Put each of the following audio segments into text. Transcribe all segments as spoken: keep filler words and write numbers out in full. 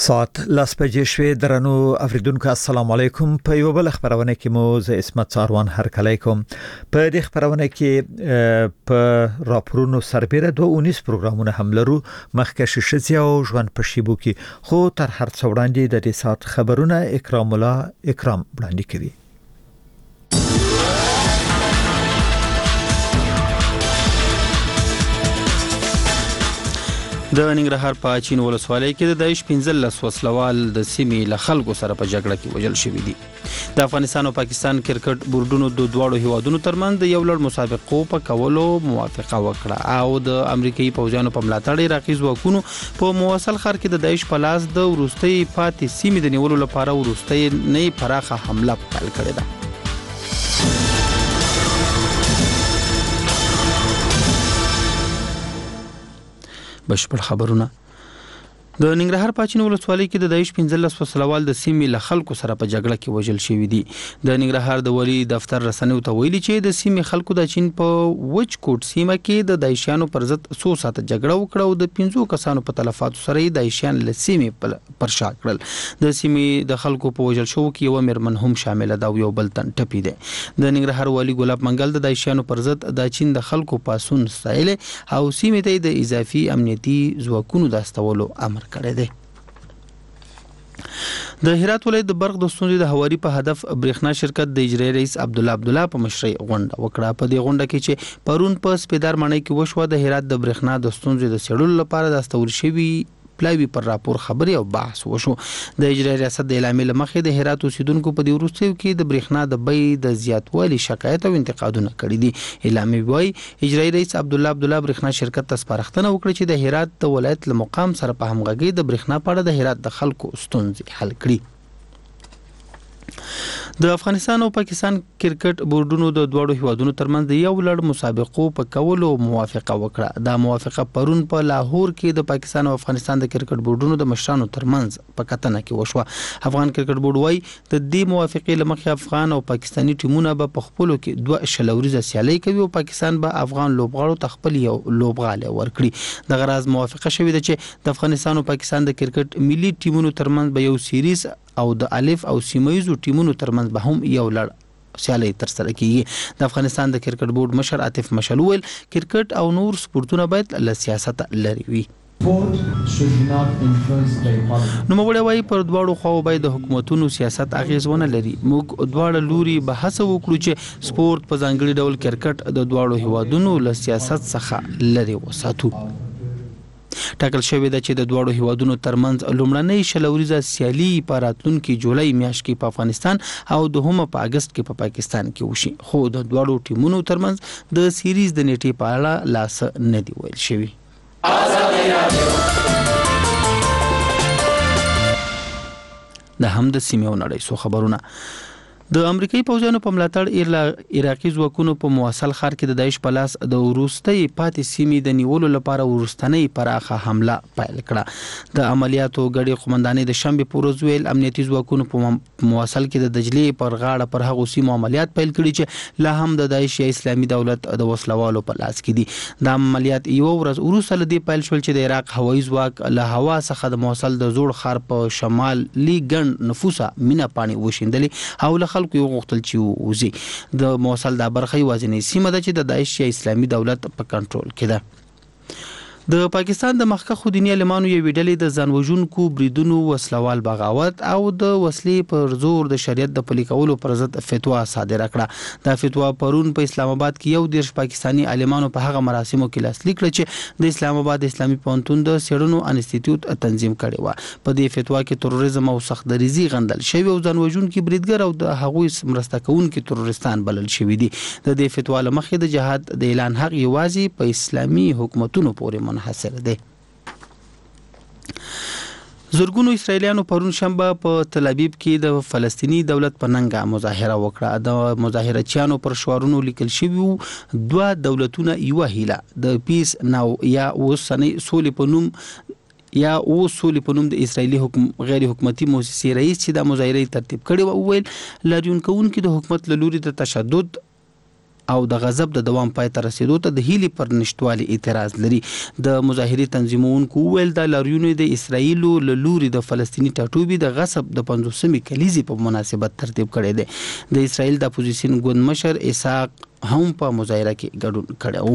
ساعت لاس بجې شوې درنو افریدونکو السلام علیکم. په یو بل خبرونه کې مو ز اسمت ساروان هرکلی کوم. په دې خبرونه کې په راپورونو سربېره دوه اونیس پروګرامونه هم لرو، مخکې ششزي او ژوند په شیبو کې، خو تر هر څو وړاندې د دې ساعت خبرونه اکرام الله اکرام وړاندې کوي. د ننګرهار په اچین ولسوالۍ کې د داعش پنځلس وسلوال د سیمې له خلکو سره په جګړه کې وژل شوي دي. د افغانستان او پاکستان کرکټ بورډونو د دواړو هیوادونو ترمنځ د یو لړ مسابقو په کولو موافقه وکړه او د امریکایي پوځیانو په ملاتړ عراقي ځواکونو په موصل ښار کې د داعش په لاس د وروستۍ پاتې سیمې د نیولو لپاره وروستۍ نه پراخه حمله پیل کړې ده. بشپړ خبرونه. د ننګرهار په اچین ولسوالۍ کې د داعش پنځلس وسلوال د سیمې له خلکو سره په جګړه کې وژل شوي دي. د ننګرهار د ولی دفتر رسنیو ته ویلي چې د سیمې خلکو د اچین په وچ کوټ سیمه کې د داعشیانو پر ضد څو ساعته جګړه وکړه او د پنځو کسانو په تلفاتو سره یې داعشیان له سیمې پر شا کړل. د سیمې د خلکو په وژل شوو کې یو میرمن هم شامل ده او یو بل تن ټپي دی. د ننګرهار والی ګلاب منګل د داعشیانو پر ضد د اچین د خلکو پاسون ستایل او سیمې ته د اضافي امنیتي ځواکونو د استولو امر کړی دی. د هرات ولایت د برق د ستونزې د هواري په هدف برېښنا شرکت د اجرایي رئیس عبدالله عبدالله په مشرۍ غونډه وکړه. په دې غونډه کې چې پرون په سپیدار ماڼۍ کې وشوه، د هرات د برېښنا د ستونزې د څېړلو لپاره د استول شوي پلاوی پر راپور خبري او بحث وشو. د اجرایي ریاست د اعلامیې له مخې د هرات اوسیدونکو په دې وروستیو کې د برېښنا د بیې د زیاتوالي شکایت او انتقادونه کړي دي. اعلامیې وايي اجرایي رئیس عبدالله عبدالله برېښنا شرکت ته سپارښتنه وکړه چې د هرات د ولایت له مقام سره په همغږۍ د برېښنا په اړه د هرات د خلکو ستونزې حل کړي. د افغانستان او پاکستان کرکټ بورډونو د دواړو هیوادونو ترمنځ د یو لړ مسابقو په کولو موافقه وکړه. دا موافقه پرون په لاهور کې د پاکستان او افغانستان د کرکټ بورډونو د مشرانو ترمنځ په کتنه کې وشوه. افغان کرکټ بورډ وايي د دې موافقې له مخې افغان او پاکستاني ټیمونه به په خپلو کې دوه شلوريزه سیالي کوي او پاکستان به افغان لوبغاړو ته خپل یو لوبغالی ورکړي. د غراض موافقه شوې ده چې د افغانستان او پاکستان د کرکټ ملي ټیمونو ترمنځ به یو سیریز او د الف او سیمایزو ټیمونو ترمنځ به هم یو لړ سیالي تر سره کیږي. د افغانستان د کرکټ بورډ مشر عاطف مشعل ویل کرکټ او نور سپورتونه باید له سیاست لري وي. نو موږ وايي پر دواړو خواو باید د حکومتونو سیاست اغیزونه لري. موږ دواړه لوري به هڅه وکړو چې سپورت په ځانګړي ډول کرکټ د دواړو هیوادونو له سیاست څخه لري وساتو. ټاکل شوې ده چې د دواړو هیوادونو ترمنځ لومړنۍ شلوریزه سیالي په راتلونکي جولای میاشت کې په افغانستان او دوهمه په اگست کې په پا پاکستان کې وشي، خو د دواړو ټیمونو ترمنځ د سیریز د نیټې په اړه لاس نه دی ویل شوی. د هم د سیمې او نړۍ سو خبرونه. د امریکایي پوځیانو په ملاتړ عراقي ځواکونو په موصل ښار کې د داعش په لاس د وروستۍ پاتې سیمې د نیولو لپاره وروستنۍ پراخه حمله پیل کړه. د عملیاتو غړي قومندانۍ د شنبه په ورځ ویل امنیتي ځواکونو په موصل کې د دجلې پر غاړه پر هغو سیمو عملیات پیل کړي چې لا هم د داعش یا اسلامي دولت د وسلوالو په لاس کې دي. د عملیات یو ورځ وروسته له دې پیل شول چې د عراق هوایي ځواک له هوا څخه د موصل د زوړ ښار په شمالي ګڼ نفوسه مینه پاڼې وشیندلې او له خلکو یو غوښتل چې ووځي. د موصل دا برخه یوازینۍ سیمه ده چې د داعش یا اسلامي دولت په کنټرول کې ده. د پاکستان د مخکښو دیني عالمانو یوې ډلې د ځانوژونکو بریدونو وسلوال بغاوت او د وسلې پر زور د شریعت د پلي کولو پر ضد فتوا صادره کړه. دا فتوا پرون په اسلام آباد کې یو دیرش پاکستاني عالمانو په هغه مراسمو کې لاسلیک کړه چې د اسلام آباد اسلامي پوهنتون د څېړنو انسټیټیوټ تنظیم کړی و. په دې فتوا کې تروریزم او سختدریزي غندل شوی او ځانوژونکي بریدګر او د هغوی مرسته کوونکي تروریستان بلل شوي دي. د دې فتوا له مخې د جهاد د اعلان حق یوازې په اسلامي حکومتونو پورې منحصر دی. زرګونو اسرایلیانو پرون شنبه په تل ابیب کې د فلسطینی دولت په ننګه مظاهره وکړه. د مظاهرچیانو پر شعارونو لیکل شوی دوه دولتونه یو هیله د پیس ناو یا اوسنۍ سولې په نوم یا او سولې په نوم د اسرایلی حکم غیر حکومتي مؤسسې رئیس چې د مظاهره ترتیب کړي و ویل لاریون کوونکي د حکومت له لوري د تشدد او د غضب د دوام پای ته رسیدو ته د هیلي پر نشټوالي اعتراض لري. د مظاهري تنظیمونکو ویل د لاریونو د اسرایل له لوري د فلسطینی ټاټوبي د غصب د پنځوسمې کلیزې په مناسبت ترتیب کړی دی. د اسرایل د اپوزیشن ګوند مشر اسحاق هم په مظاهره کې ګډون کړی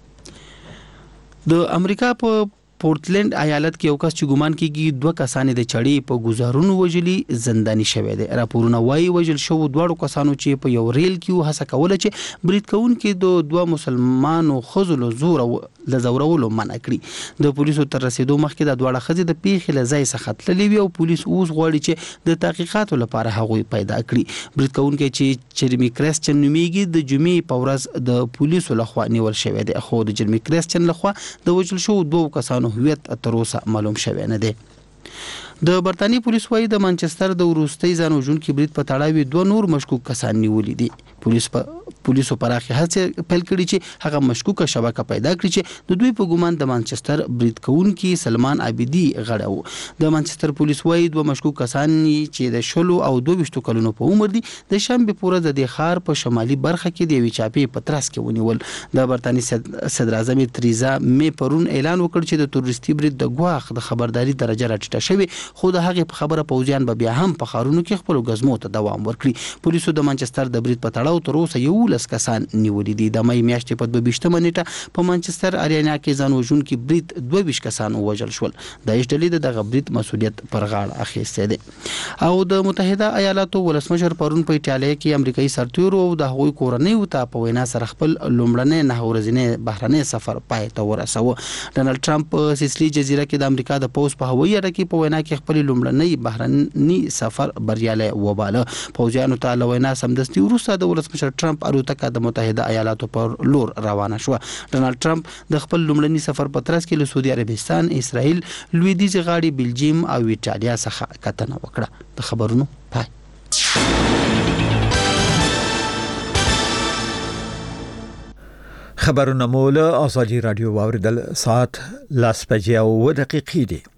و. د امریکا په پورتلند ایالت کې یو کس چې ګومان کیږي دوه کسان د چړې په گزارونو وجلي زنداني شوی دی. راپورونه وايي وجل شو دوه کسانو چې په یو ریل کې هڅه کوله چې برید کوونکي د دوه مسلمانانو خزل زور او لزورولو منع کړي. د پولیسو تر رسیدو مخکې د دوه خزې د پیښې لزای څخه تللی وي او پولیس اوس غواړي چې د تحقیقاتو لپاره هغوی پیدا کړي. برید کوونکي چې چرمی کریسچن نومیږي د جمعې په ورځ د پولیسو لخوا نیول شوی دی. خو د چرمی کریسچن لخوا د وجل شو دوه کسانو هویت تر اوسه معلوم شوی نه دی. د برتانی پولیس وايي د مانچستر د وروستي ځان وژونکي برید په تړاو دوه نور مشکوک کسان نیولي دي. پولیس په پولیسو پراخي هڅه پیل کړې چې هغه مشکوکه شبکه پیدا کړي چې د دوی په ګومان د مانچستر برید کوونکي سلمان عابدي غړی وو. د مانچستر پولیس وايي دوه مشکوک کسان چې د شلو او دوه ویشت کلونو په عمر دي د شنبه پورې د ښار په شمالي برخه کې د یوې چاپې په ترڅ کې ونیول. د برتانی صدر اعظم تریزا می پرون اعلان وکړ چې د تروریستي برید د ګواښ د خبرداري درجه راټیټه شوې، خو د هغې په خبره پوځیان به بیا هم په ښارونو کې خپلو ګزمو ته دوام ورکړي. پولیسو د مانچستر د برید په تړاو تر اوسه یولس کسان نیولي دي. د مې میاشتې په دوه ویشتمه نیټه په مانچستر اریانا کې ځان وژونکي برید دوه ویشت کسان ووژل شول. د هیڅ ډلې دغه برید مسؤلیت پر غاړه اخیستی دی. او د متحده ایالاتو ولسمشر پرون په ایټالیا کې امریکایي سرتیرو او د هغوی کورنیو ته په وینا سره خپل لومړنی نه ورځنی بهرنی سفر پای ته ورساوه. ډانلډ ټرمپ په سیسلی جزیره کې د امریکا د پوز په هوایي اډه کې په وینا کې خپل لومړنی بهرنی سفر بریالی وباله. پوځیانو ته له وینا سمدستي وروسته د ولسمشر ټرمپ الوتکه د متحده ایالاتو پر لور روانه شوه. ډانلډ ټرمپ د خپل لومړني سفر په ترڅ کې له سعودي عربستان، اسرائیل، لویدیځ غاړي بلجیم او ایټالیا څخه کتنه وکړه. د خبرونو پای. خبرونه مول آزادی رادیو واوریدل. ساعت لاس بجې او و دقیقې دي.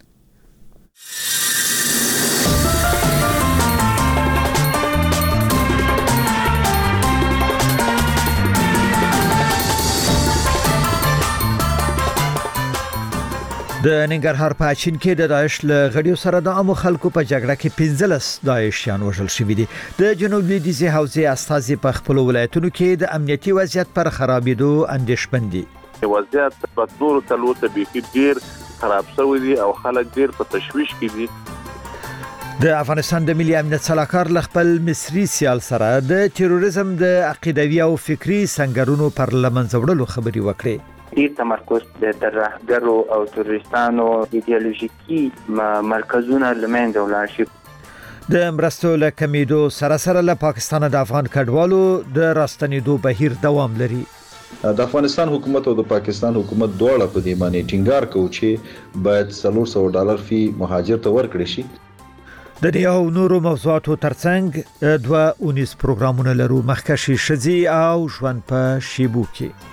د ننګرهار په اچین کې د داعش له غړیو سره د عامو خلکو په جګړه کې پنځلس داعشیان وژل شوي دي. د جنوب لویدیځ حوزې استازي په خپل ولایتونو کې د امنیتي وضعیت پر خرابېدو اندېښمن دي. وضعیت په ټولو تلوته به ډیر خراب شوی دی او خلک ډیر په تشویش کې دي. د افغانستان د ملي امنیت صلاحکار ل خپل مصری سیال سره د تروریزم د عقیدوي او فکری سنگرونو پر لمنځه وړلو خبري وکړي. ډیر تمرکز د ترهګرو او تروریستانو ایدئولوژیکي مرکزونه لمنځه ولاړ شي. د مرستو له کمیدو سره سره له پاکستان د افغان کډوالو د راستنېدو بهیر دوام لري. د افغانستان حکومت او د پاکستان حکومت دواړه په دې باندې ټینګار کوي چې باید څلور سوه ډالر فی مهاجر ته ورکړي شي. د دې او نورو موضوعاتو ترڅنګ دوه اونیس پروګرامونه لرو. مخکشي شذي او ژوند په شیبو کې.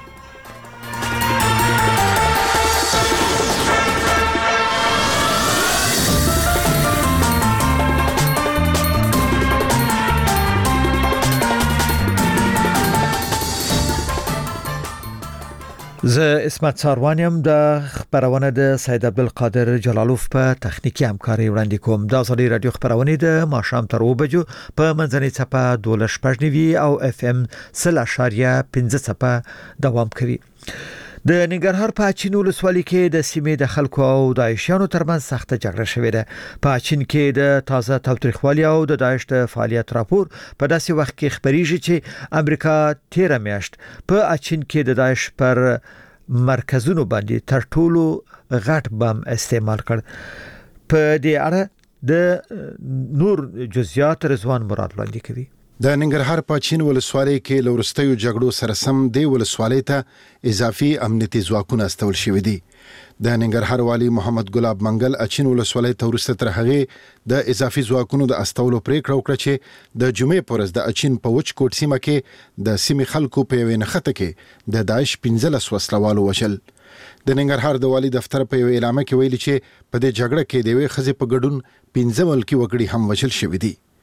زه اسمت ساروانیم. د خبرونه د سید عبدالقادر جلالوف په تخنیکی همکاري وړاندې کوم. د آزادي رادیو خبرونه د ماښام تر اوه بجو په منځنۍ څپه دوه شپږ نوي او اف ام صفر اشاریه پنځه څپه دوام کوي. د ننګرهار په اچین ولسوالۍ کې د سیمې د خلکو او داعشیانو ترمنځ سخته جګړه شوې ده. په اچین کې د تازه تاوتریخوالي او د داعش د فعالیت راپور په داسې وخت کې خبريږي چې امریکا تیر میاشت په اچین کې د داعش پر مرکزونو باندې تر ټولو غټ بم استعمال کړ. په دې اړه د نور جزئیات رضوان مراد وړاندې کوي. د ننګرهار په چین ولسوالۍ کې لورستیو جګړو سره سم د ولسوالۍ ته اضافي امنیتي ځواکونه استول شوي دي. د ننګرهار والی محمد ګلاب منګل اچین ولسوالۍ ته ورسته تر هغه د اضافي ځواکونو د استولو پریکړه وکړه چې د جمعې پر ورځ د اچین په وچ کوټ سیمه کې د سیمې خلکو په یوې نښته کې د داعش پنځلس وسلوالو وشل. د ننګرهار د والی دفتر په یو اعلامیه کې ویلي چې په دې جګړه کې د یوې ښځې په ګډون پنځه ملکي وګړي هم وژل شوي دي.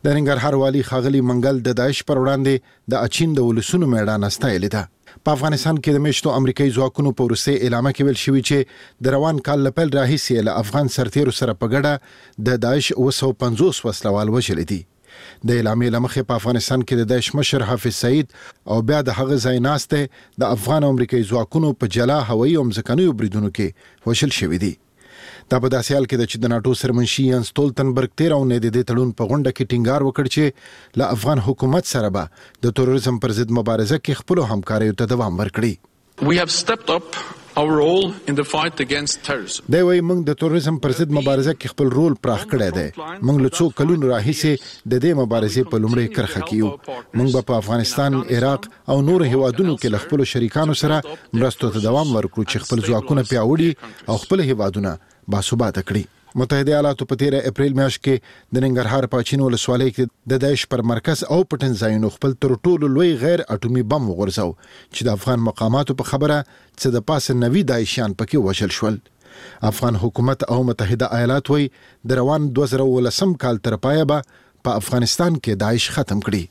د ننګرهار والی ښاغلي منګل د داعش پر وړاندې د اچین د ولسونو میړانه ستایلې ده. په افغانستان کې د میشتو امریکایي ځواکونو په وروستي اعلامیه کې ویل شوي چې د روان کال له پیل راهیسې له افغان سرتیرو سره په ګډه د داعش اوه سوه پنځوس وسلوال وژلي دي. د اعلامیې له مخې په افغانستان کې د داعش مشر حافظ سعید او بیا د هغه ځای ناسته د افغان او امریکایي ځواکونو په جلا هوایي او ځمکنیو بریدونو کې وژل شوي دي. دا په داسې حال کې ده چې د ناټو سرمنشي یانس ستولتنبرګ تېره اونۍ د دې تړون په غونډه کې ټینګار وکړ چې له افغان حکومت سره به د تروریزم پر ضد مبارزه کې خپلو همکاریو ته دوام ورکړي. We have stepped up our role in the fight against terrorism. دا وایي موږ د تروریزم پر ضد مبارزه کې خپل رول پراخ کړی دی. موږ له څو کلونو راهیسې د دې مبارزې په لومړۍ کرښه کې یو. موږ به په افغانستان، عراق او نور هیوادونو کې له خپلو شریکانو سره مرستو ته دوام ورکړو چې خپل ځواکونه پیاوړي او خپل هیوادونه باثباته کړي. متحده ایالاتو په تیره اپریل میاشت کې د ننګرهار په اچین ولسوالۍ کې د داعش پر مرکز او پټن ځایونو خپل تر ټولو لوی غیر اټومي بم وغورځاو چې د افغان مقاماتو په خبره چې د پاسه نوي داعشیان پکې وژل شول. افغان حکومت او متحده ایالات وایي د روان دوه زره اوولسم کال تر پایه به په افغانستان کې داعش ختم کړي.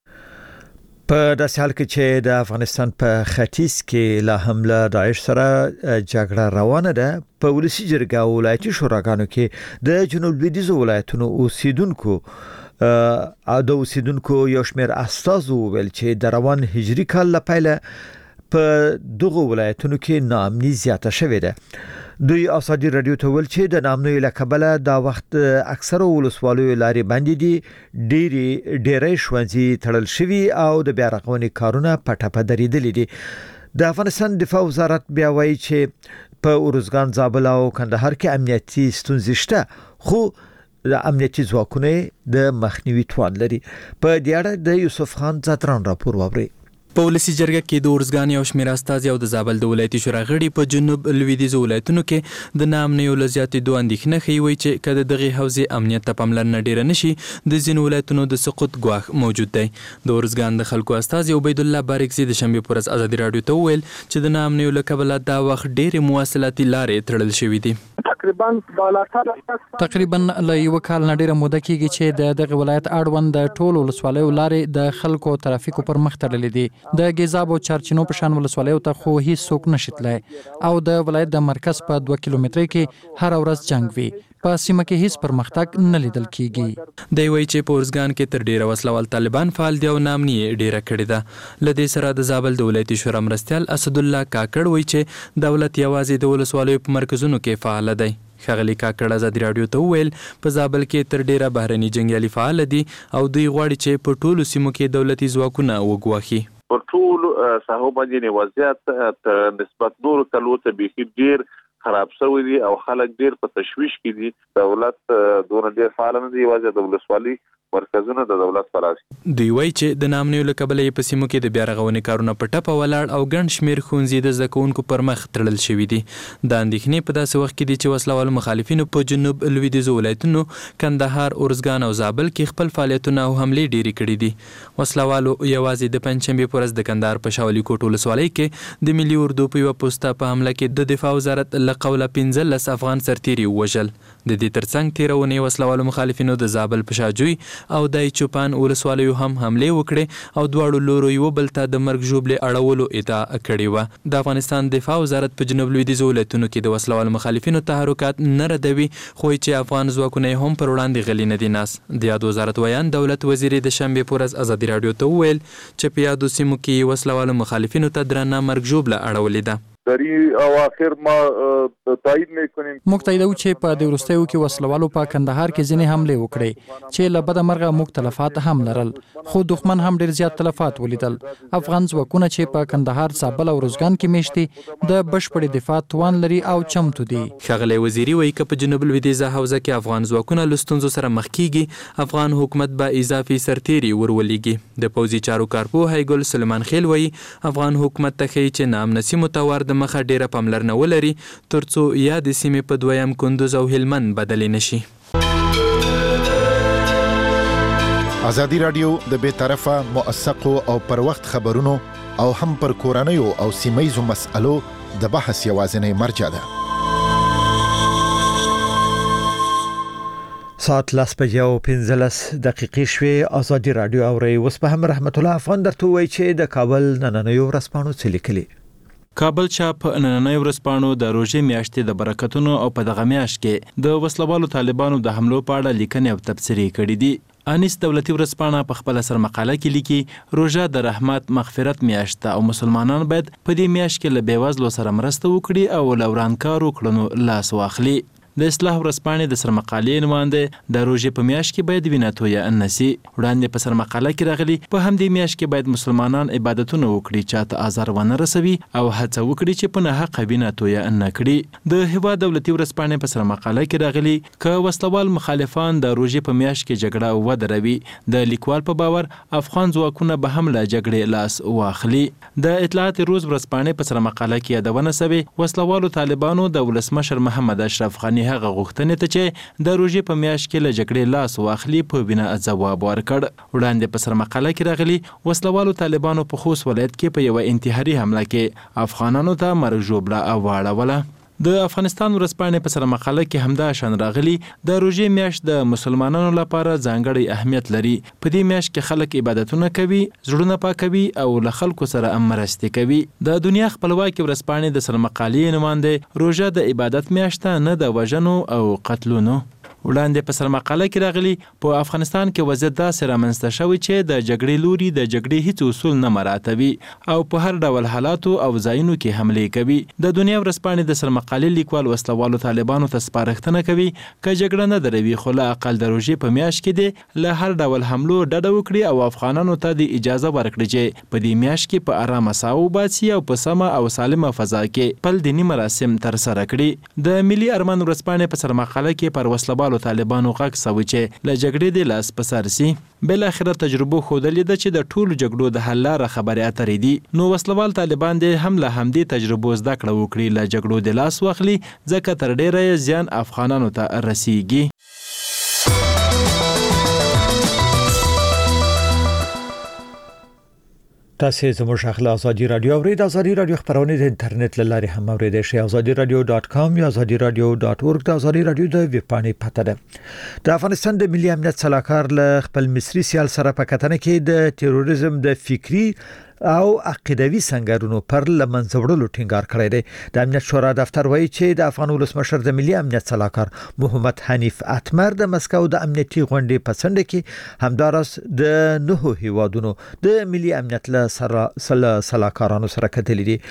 په داسې حال کې چې د افغانستان په ختیځ کې لا هم له داعش سره جګړه روانه ده، په ولسي جرګه او ولایتي شوراګانو کې د جنوب لویدیځو ولایتونو اوسیدونکو او د اوسیدونکو یو شمېر استازو وویل چې د روان هجري کال له پیله په دغو ولایتونو کې ناامني زیاته شوې ده. دوی ازادي رادیو ته ویل چې د ناامنۍ له کبله دا وخت اکثره ولسوالیو لارې بندې دي، ډېری ډېری ښوونځي تړل شوي او د بیا رغونې کارونه په ټپه درېدلي دي. د افغانستان دفاع وزارت بیا وایي چې په ارزګان، زابل او کندهار کې امنیتي ستونزې شته، خو د امنیتي ځواکونه د مخنیوي توان لري. په دې اړه د یوسف خان زاتران راپور واورئ. په ولسي جرګه کې د ارزګان یو شمېر استازي او د زابل د ولایتي شورا غړي په جنوب لویدیځو ولایتونو کې د ناامنیو له زیاتېدو اندېښنه ښیي. وایي چې که د دغې حوزې امنیت ته پاملرنه ډېره نه شي، د ځینو ولایتونو د سقوط ګواښ موجود دی. د ارزګان د خلکو استازي عبیدالله بارکزي د شنبې په ورځ ازادي راډیو ته وویل چې د ناامنیو له کبله دا وخت ډېرې مواصلاتي لارې تړل شوي دي. تقریبا له یو کال نه ډیره موده کېږي چې د دغه ولایت اړوند د ټولو ولسوالیو لارې د خلکو ترافیکو پر مخ تړلې دي. د ګیزاب او چارچینو په شان ولسوالیو ته خو هیڅ څوک نشي تللی او د ولایت د مرکز په دوه کیلومترۍ کې هر ورځ جنګ وي. په سیمه کې هیڅ پرمختګ نه لیدل کېږي. دی وایي چې په ارزګان کې تر ډیره وسلوال طالبان فعال دي او ناامني یې ډیره کړې ده. له دې سره د زابل د ولایتي شورا مرستیال اسدالله کاکړ وایي چې دولت یوازې د ولسوالیو په مرکزونو کې فعال دی. ښاغلي کاکړ ازادي راډیو ته وویل په زابل کې تر ډیره بهرني جنګیالي فعال دي او دوی غواړي چې په ټولو سیمو کې دولتي ځواکونه وګواښي. په ټولو ساحو باندې وضعیت نسبت نورو کلو ته بیخي ډیر خراب شوی دی او خلک ډیر په تشویش کې دي. دولت دونه ډیر فعال نه دی، یوازې د ولسوالۍ مرکزونه د دولت پر اساس. دوی وایي چې د ناامنیو له کبله په سیمو کې د بیا رغونې کارونه په ټپه ولاړ او ګڼ شمېر ښوونځي د زده کوونکو پر مخ تړل شوي دي. دا اندېښنې په داسې وخت کې دي چې وسلوالو مخالفینو په جنوب لویدیځو ولایتونو کندهار، ارزګان او زابل کې خپل فعالیتونه او حملې ډېرې کړي دي. وسلوالو یوازې د پنجشنبې په ورځ د کندهار په شاولي کوټ ولسوالۍ کې د ملي اردو په یوه پوسته په حمله کې د دفاع وزارت له قوله پنځلس افغان سرتیري ووژل. د دې ترڅنګ تېره اونۍ وسلوالو مخالفینو د زابل په شاجوی او د چوپان ولسوالیو هم حملې وکړې او دواړو لورو یو بل ته د مرګ ژوبلې اړولو ادعا کړې وه. د افغانستان دفاع وزارت په جنوب لویدیځو ولایتونو کې د وسلوالو مخالفینو تحرکات نه ردوي، خو چې افغان ځواکونه هم پر وړاندې غلي نه دي ناست. د یاد وزارت ویان دولت وزیر د شنبې په ورځ ازادي راډیو ته وویل چې په یادو سیمو کې وسلوالو مخالفینو ته درنه مرګ ژوبله اړولې ده. دری اواخر ما تایید میکنیم. موږ تاییدو چې په د وروستیو کې وسلوالو په کندهار کې ځینې حملې وکړې چې له بده مرغه موږ تلفات هم لرل، خو دښمن هم ډیر زیات تلفات ولیدل. افغان ځواکونه چې په کندهار، زابل او ارزګان کې میشتي د بشپړ دفاع توان لري او چمتو دي. ښاغلی وزیري وایي که په جنوب لویدیځه حوزه کې افغان ځواکونه له ستونزو سره مخ کیږي، افغان حکومت به اضافي سرتیري ورولېږي. د پوځي چارو کارپوه هیګل سلیمان خیل وایي افغان حکومت ته ښیي چې ناامنه سیمو ته ور د مخه ډیره پاملرنه ولري ترڅو یا د سیمې په دویم کندوز او هلمند بدلې نشي. ازادي راډیو د بې طرفه، موثقو او پر وخت خبرونو او هم پر کورنیو او سیمه‌یزو مسألو د بحث یوازینی مرجع ده. ساعت لاس بجې او پنځلس دقیقې شوې. ازادي رادیو اوري اوس په هم رحمت الله افغان درته وایي چې د کابل نننۍ ورځپاڼو څه لیکلي. کابل چاپ نننۍ ورځپاڼو د روژې میاشتې د برکتونو او په دغه میاشت کې د وسلوالو طالبانو د حملو په اړه لیکنې او تبصرې کړې دي. انیس دولتي ورځپاڼه په خپل سر مقاله کې لیکي روژه د رحمت مغفرت میاشت او مسلمانان باید په دې میاشت کې له بیوزلو سره مرسته وکړي او له ورانکارو کړنو لاس واخلي. د اصلاح ورځپاڼې د سرمقالې نماینده د روژې په میاشت کې باید وینه تویه نه سي. وړاندې په سرمقاله کې راغلي په همدې میاشت کې باید مسلمانان عبادتونه وکړي، چاته آزار ونه رسوي او هڅه وکړي چې په ناحقه وینه تویه نه کړي. د هېواد دولتي ورځپاڼې په سرمقاله کې راغلي که وسلوال مخالفان د روژې په میاشت کې جګړه ودروي، د لیکوال په باور افغان ځواکونه به هم له جګړې لاس واخلي. د اطلاعات روز ورځپاڼې په سرمقاله کې یادونه شوې وسلوالو طالبانو د ولسمشر محمد اشرف غني هغه غوښتنې ته چې د روژې په میاشت کې له جګړې لاس واخلي په بنا ځواب ورکړ. وړاندې په سرمقاله کې راغلي وسلوالو طالبانو په خوست ولایت کې په یوه انتحاري حمله کې افغانانو ته مرګ ژوبله واړوله. د افغانستان ورځپاڼې په سرمقاله کې همدا شان راغلي د روژې میاشت د مسلمانانو لپاره ځانګړی اهمیت لري. په دې میاشت کې خلک عبادتونه کوي، زړونه پاکوي او له خلکو سره مرستې کوي. د دنیا خپلواکي ورځپاڼې د سرمقالې نماینده روژه د عبادت میاشت نه د وژنو او قتلونو. وړاندې په سرمقاله کې راغلي په افغانستان کې وضعیت داسې رامنځته شوی چې د جګړې لوري د جګړې هیڅ اصول نه مراعاتوي او په هر ډول حالاتو او ځایونو کې حملې کوي. د دنیا ورځپاڼې د سرمقالې لیکوال وسلوالو طالبانو ته سپارښتنه کوي که جګړه نه دروي خو له اقل د روژې په میاشت کې دې له هر ډول حملو ډډه وکړي او افغانانو ته د اجازه ورکړي چې په دې میاشت کې په آرامه ساه وباسي او په سمه او سالمه فضا کې خپل دیني مراسم ترسره کړي. د ملي ارمان ورځپاڼې په سرمقاله کې پر وسلوالو طالبانو غږ سوي چې له جګړې د لاس په سر سي. بل اخره تجربه ښودلې ده چې د ټولو جګړو د حل لاره خبرې اترې دي. نو وسلوال طالبان دې هم له همدې تجربو زده کړه وکړي، له جګړو د لاس واخلي ځکه تر ډیره زیان افغانانو ته رسیږي. تاسو زموږ خپل ازادي رادیو اورید. ازادي رادیو خبرونه د انټرنیټ لاري هم اوریدئ شئ. ازادي رادیو ډاټ کام یا ازادي رادیو ډاټ اورګ د ازادي رادیو د ویب پاڼې پته ده. د افغانستان د ملي امنیت صلاحکار له خپل مصري سیال سره په کتنه کې د تروریزم د فکری او عقیدوي سنگرونو پر لمنځوړلو ټینګار کړی دی. د امنیت شورا دفتر وایي چې د افغان ولسمشر د ملي امنیت صلاحکار محمد حنیف اتمر د مسکو د امنیتي غونډې په څنډه کې همدارس د نهو هیوادونو د ملي امنیت له سره صلاحکارانو سره کتلي دي.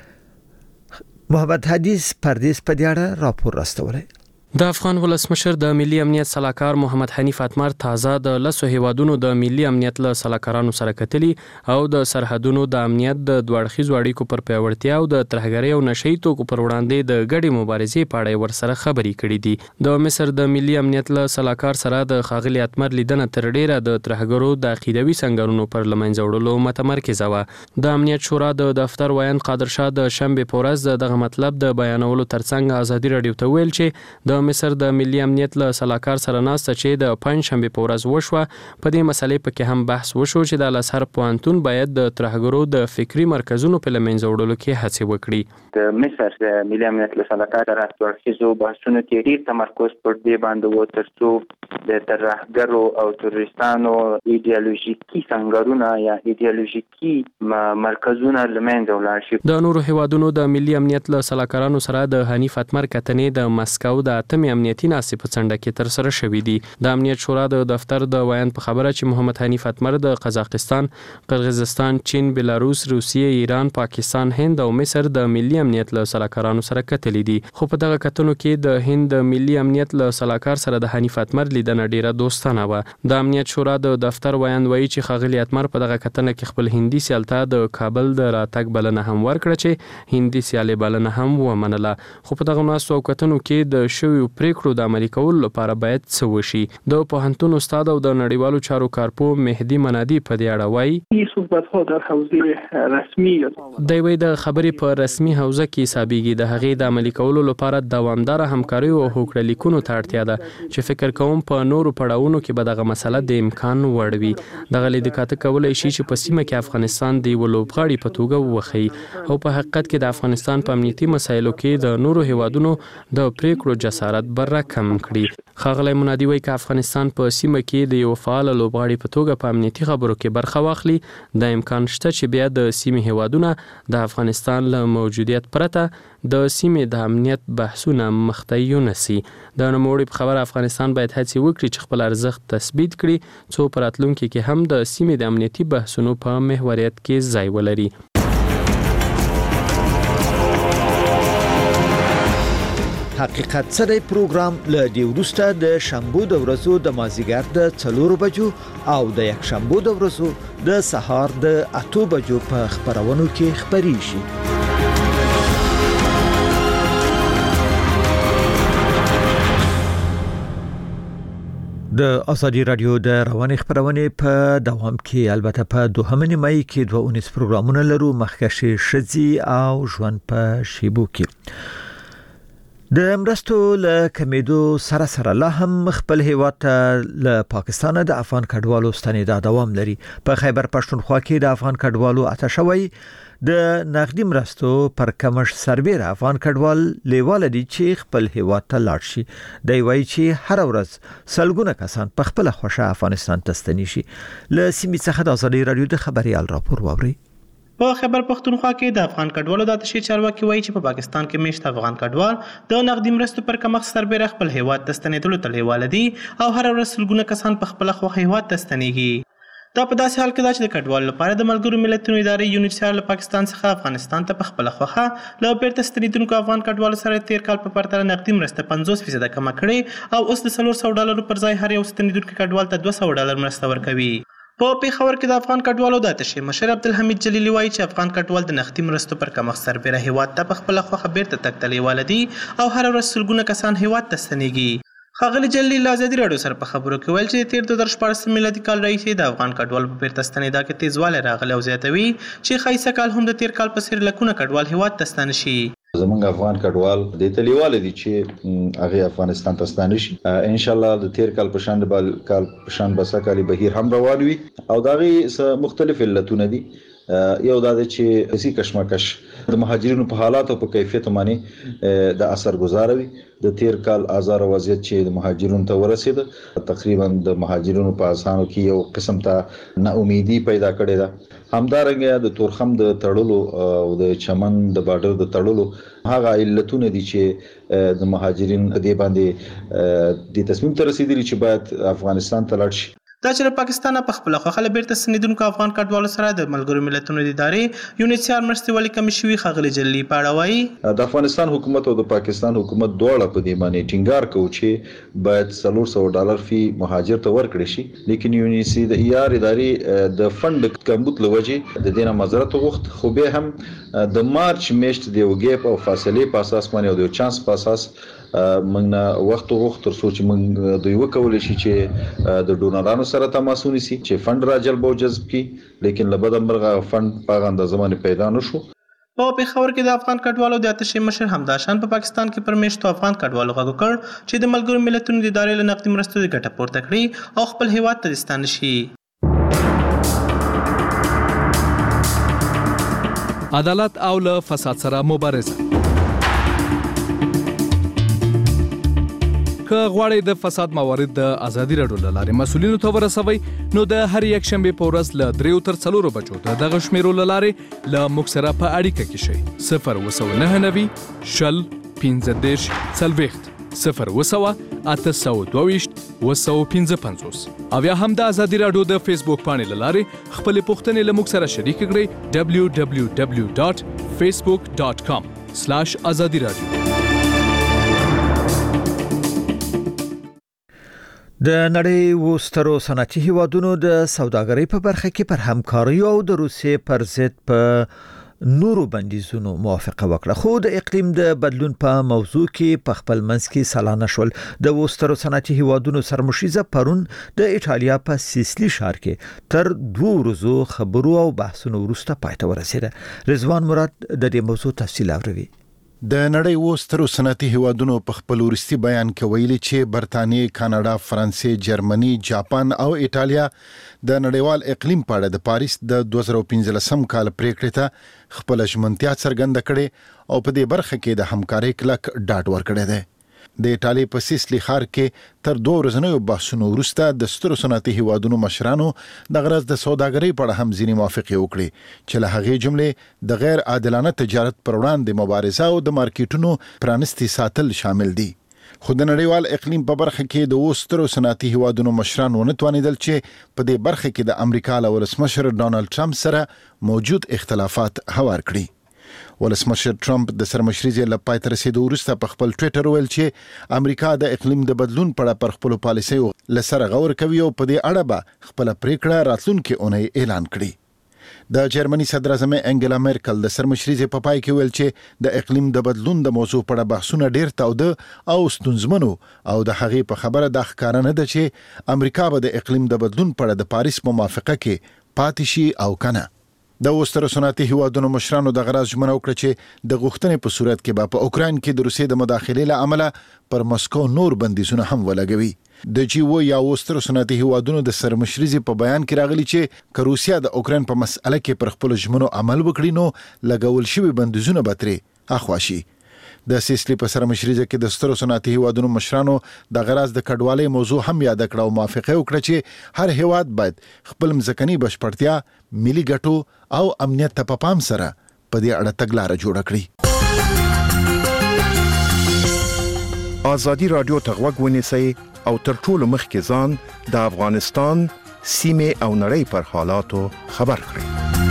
محمد حدیث پردیس په دې اړه راپور راستولی. د افغان ولسمشر د ملي امنیت صلاحکار محمد حنیف اتمر تازه د لسو هیوادونو د ملي امنیت له صلاحکارانو سره کتلي او د سرحدونو د امنیت د دوړخیزو اړیکو پر پیاوړتیا او د ترهګرۍ او نشئی توکو پر وړاندې د ګډې مبارزې په اړه ورسره خبرې کړې دي. د مصر د ملي امنیت له صلاحکار سره د ښاغلي اتمر لیدنه تر ډیره د ترهګرو د عقیدوي سنگرونو پر لمنځوړلو متمرکزه وه. د امنیت شورا د دفتر وایند قادر شاه د شنبه په ورځ دغه مطلب د بیانولو ترڅنګ ازادي رادیو ته ویل چې د مصر د ملي امنیت له صلاحکار سره ناسته چې د پنځشنبه په ورځ وشوه په دې مسلې په کې هم بحث وشو چې د الازهر پوهنتون باید د ترهګرو د فکری مرکزونو په لمنځوړلو کې هڅې وکړي. د مصر د ملي امنیت له صلاحکار سره دوړخیزو بحثونو کې ډېر تمرکز پر دې باندې و ترڅو د ترهګرو او تروریستانو ایدئولوژیکي سنگرونه یا ایدئولوژیکي مرکزونه لمنځه ولاړ شي. د نورو هیوادونو د ملي امنیت له صلاحکارانو سره د حنیف اتمر کتنې د مسکو د اتمې امنیتي ناستې په څنډه کې تر سره شوې دي. د امنیت شورا د دفتر د وایند په خبره چې محمد حنیف اتمر د قزاقستان، قرغیزستان، چین، بلاروس، روسیې، ایران، پاکستان، هند او مصر د ملي امنیت له صلاحکارانو سره کتلي دي. خو په دغه کتنو کې د هند د ملي امنیت له صلاحکار سره د حنیف اتمر لیدنه ډیره دوستانه وه. د امنیت شورا د دفتر وایند وایي چې ښاغلي اتمر په دغه کتنه کې خپل هندي سیال ته د کابل د راتګ بلنه هم ورکړه چې هندي سیالې بلنه هم ومنله. خو په دغه ناستو او کتنو کې د شویو پریکړو د عملي کولو لپاره باید څه وشي. د پوهنتون استاد او د نړیوالو چارو کارپو مهدي منادي په دې اړه وایي دی وایي د خبرې په رسمي حوزه کې حسابېږي. د هغې د عملي کولو لپاره دوامداره همکاري او هوکړه لیکونو ته اړتیا ده چې فکر کوم په نورو پړاوونو کې به دغه مسله د امکان وړ وي. دغه لیدکاته کولی شي چې په سیمه کې افغانستان د یوه لوبغاړي په توګه وښیي او په حقیقت کې د افغانستان په امنیتي مسایلو کې د نورو هیوادونو د پریکړو جسارت خسارت بره کم کړي. ښاغلی منادي وایي که افغانستان په سیمه کې د یو فعال لوبغاړي په توګه په امنیتي خبرو کې برخه واخلي، د امکان شته چې بیا د سیمې هیوادونه د افغانستان له موجودیت پرته د سیمې د امنیت بحثونه مخته یونسي. د نوموړي په خبره افغانستان باید هڅې وکړي چې خپل ارزښت تثبیت کړي، څو په راتلونکي کې هم د سیمې د امنیتي بحثونو په محوریت کې ځای ولري. حقیقت سره پروګرام له دی وروسته د شنبه د ورځو د مازیګر د څلورو بجو او د یک شنبه د ورځو د سهار د اته بجو په خبرونو کې خبري شي. د ازادي رادیو د رواني خبرونه په دوام کې البته په دوهمه نیمه کې دوه اونیس پروګرامونه لرو، مخکښ شذي او ژوند په شیبو کې. د مرستو له کمیدو سره سره لا هم خپل هیواد له پاکستان د افغان کډوالو ستنېدا دوام لري. په خیبر پښتونخوا کې د افغان کډوالو اتشوي د نقدي مرستو پر کمش سربېره افغان کډوال لیواله دي چې خپل هیواد ته لاړ شي. دی وایي چې هر ورځ سلګونه کسان په خپل خوښه افغانستان ته ستنې شي. له سیمې څخه د ازادي رادیو د خبريال راپور واوري. په خیبر پښتونخوا کې د افغان کډوالو د اتشې چارواکي وایي چې په پاکستان کې میشت افغان کډوال د نقدي مرستو پر کمښت سربېره خپل هیواد ته ستنېدلو ته لیواله دي او هر ورځ سلګونه کسان په خپل خوښه هیواد ته ستنېږي. دا په داسې حال کې ده چې د کډوالو لپاره د ملګرو ملتونو ادارې یونیسیار له پاکستان څخه افغانستان ته په خپل خوښه له بیرته ستنېدونکو افغان کډوالو سره تیر کال په پرتله نقدي مرسته پنځوس فیصده کمه کړې او اوس د څلور سوه ډالرو پر ځای هر یو ستنېدونکي کډوال ته دوه سوه ډالر مرسته ورکوي. په پیښور کې د افغان کډوالو د اتشې مشر عبدالحمید جلیلی وایي چې افغان کډوال د نقدي مرستو پر کمښت سربېره هیواد ته په خپله خوښه بیرته تګ ته لیواله دي او هره ورځ سلګونه کسان هیواد ته ستنېږي. ښاغلي جلیلی له ازادي راډیو سره په خبرو کې ویل چې تیر دوه زره شپاړسم میلادي کال راهیسې د افغان کډوالو په بیرته ستنېدا کې تیزوالی راغلی او زیاتوي چې ښایسته کال هم د تیر کال په څېر لکونه کډوال هیواد ته ستانه شي. زمونږ افغان کډوال د تلیواله دي چې هغه افغانستان ته ستانه شي. ان شاء الله د تیر کال په شان د بل کال په شان بسا کالي بهیر هم روان وي او داغه مختلف علتونه دي. یو دا چې اسی کشمکش د مهاجرینو په حالات او په کیفیت باندې د اثر گزاروي. د تیر کال آزار وضعیت چې د مهاجرینو ته ورسید تقریبا د مهاجرینو په اسانو کې یو قسم ته نا امیدي پیدا کړې ده. همدارنګه د تورخم د تړلو او د چمن د بارډر د تړلو هغه علتونه دي چې د مهاجرین په دې باندې د تصمیم ته رسیدلي چې باید افغانستان ته لاړ شي. دا چې پاکستان په خپل خوخه له بیرته ستنېدونکو افغان کډوالو سره د ملګرو ملتونو د ادارې یونیسیار مرستې ولې کم شوي. ښاغلي جلیلی په اړه وایي د افغانستان حکومت او د پاکستان حکومت دواړه په دې باندې ټینګار کوي چې باید څلور سوه ډالر فی مهاجر ته ورکړي شي، لیکن یونیسی د ایار ادارې د فند کمبود لوجه د دینه معذرت غوښت، خو به هم د مارچ میاشت د یو ګیپ او فاصله په اساس باندې او د چانس په اساس موږ نه وخت غوښت تر څو چې موږ دوی وکولای شي چې د ډونرانو سره تماس ونیسي چې فند راجلب او جذب کی، لیکن لبد امرغه فند په اندازه زمانه پیدا نشو. په پیښور کې د افغان کډوالو د اتشې مشر همداشان په پاکستان کې پر میشتو افغان کډوالو غږ وکړ چې د ملګرو ملتونو د ادارې له نقدي مرستو د ګټه پورته کړي او خپل هیواد ته ستانه شي. عدالت او له فساد سره مبارزه. که غواړئ د فساد موارد د ازادي راډیو له لارې مسؤلینو ته ورسوئ نو د هر یک شنبې په ورځ له دریو تر څلورو بجو د دغه شمیرو له لارې له موږ سره په اړیکه کې شئ. صفر اووه سوه نهه نوي شل پنځه دېرش څلوېښت صفر اووه سوه اته سوه دوه ویشت اووه سوه پنځه پنځوس او یا هم د ازادي راډیو د فیسبوک پاڼې له لارې خپلې پوښتنې له موږ سره شریک کړئ. دبلیو دبلیو دبلیو ډاټ فیسبوک ډاټ کام سلاش ازادي راډیو. د نړۍ وسترو صنعتي هیوادونو د سوداګرۍ په برخه کې پر همکاري او د روسیې پر ضد په نورو بندیزونو موافقه وکړه، خو د اقلیم د بدلون په موضوع کې په خپل منځ کې سلا نشول. د وسترو صنعتي هیوادونو سرمشیزه پرون د ایټالیا په سیسلی ښار کې تر دوه ورځو خبرو او بحثونو وروسته پای ته ورسېده. رضوان مراد د دې موضوع تفصیل اوري. د نړۍ وسترو صنعتي هیوادونو په خپل ورستي بیان کې ویلي چې برتانیې، کاناډا، فرانسې، جرمني، جاپان او ایټالیا د نړیوال اقلیم په اړه د پاریس د دوه زره پنځلسم کال پریکړې ته خپل ژمنتیا څرګنده کړې او په دې برخه کې د همکارۍ کلک ډاډ ورکړی دی. د ایټالیا په سیسلی ښار کې تر دوه ورځنیو بحثونو وروسته د سترو صنعتي هیوادونو مشرانو د غرض د سوداګرۍ په اړه هم ځینې موافقې وکړې چې له هغې جملې د غیر عادلانه تجارت پر وړاندې مبارزه او د مارکیټونو پرانستي ساتل شامل دي. خو د نړیوال اقلیم په برخه کې د وسترو صنعتي هیوادونو مشران ونه توانیدل چې په دې برخه کې د امریکا له ولسمشر ډانلډ ټرمپ سره موجود اختلافات هوار کړي. ولسمشر ټرمپ د سرمشرۍ له پای ته رسیدو وروسته په خپل ټویټر ویل چې امریکا د اقلیم د بدلون په اړه پر خپل پالیسیو لسره غور کوي او په دې اړه به خپل پریکړه راتلونکي اونۍ اعلان کړي. د جرمني صدر اعظم انګلا میرکل د سرمشرۍ په پای کې ویل چې د اقلیم د بدلون د موضوع په اړه بحثونه ډیر تاوده او ستونزمنو او د هغې په خبره د ښکارا نه ده چې امریکا به د اقلیم د بدلون په اړه د پاریس موافقه کې پاتې شي او کنه. د وسترو صنعتي هیوادونو مشرانو د غرض ژمنه وکړه چې د غوښتنې په صورت کې به په اوکراین کې د روسیې د مداخلې له امله پر مسکو نور بندیزونه هم ولګوي. د جی او یا وسترو صنعتي هیوادونو د سرمشرۍ په بیان کې راغلي چې که روسیا د اوکراین په مسأله کې پر خپل ژمنو عمل وکړي نو لګول شوي بندیزونه به ترې اخوا شي. د سیسلی په سرمشرۍ کې د سترو صنعتي هیوادونو مشرانو د غرض د کډوالۍ موضوع هم یاد کړه او موافقه وکړه چې هر هیواد باید خپل ځمکني بشپړتیا، ملي ګټو او امنیت ته په پام سره په دې اړه تګلاره جوړه کړي. ازادي رادیو ته غوږ ونیسئ او تر ټولو مخکې ځان د افغانستان سیمې او نړۍ پر حالاتو خبر کړئ.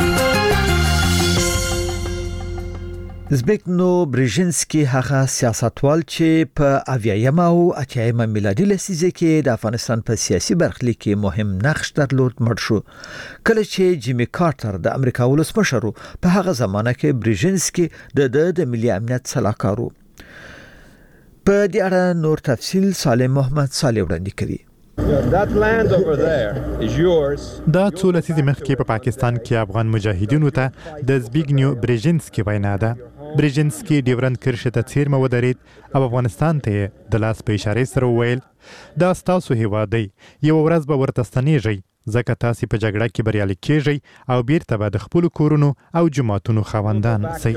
زبیګنو برژینسکي هغه سیاستوال چې په اویایم او اتیایم میلادي لسیزه کې د افغانستان په سیاسي برخلیک کې مهم نقش درلود مړ شو. کله چې جیمی کارټر د امریکا ولسمشر په هغه زمانه کې برژینسکي د د ملي امنیت سلاکارو. په دې اړه نور تفصیل سالم محمد صالح وړاندې کوي. دا څو لسیزې مخکې په پاکستان کې افغان مجاهدینو ته د زبیګنیو برژینسکي وینا ده. برژینسکي ډیورند کرښې ته څیرمه ودرېد او افغانستان ته د لاس په اشارې سره وویل دا ستاسو هیواد دی، یوه ورځ به ورته ستنېږئ ځکه تاسې په جګړه کې بریالي کېږئ او بیرته به د خپلو کورونو او جوماتونو خاوندان سئ.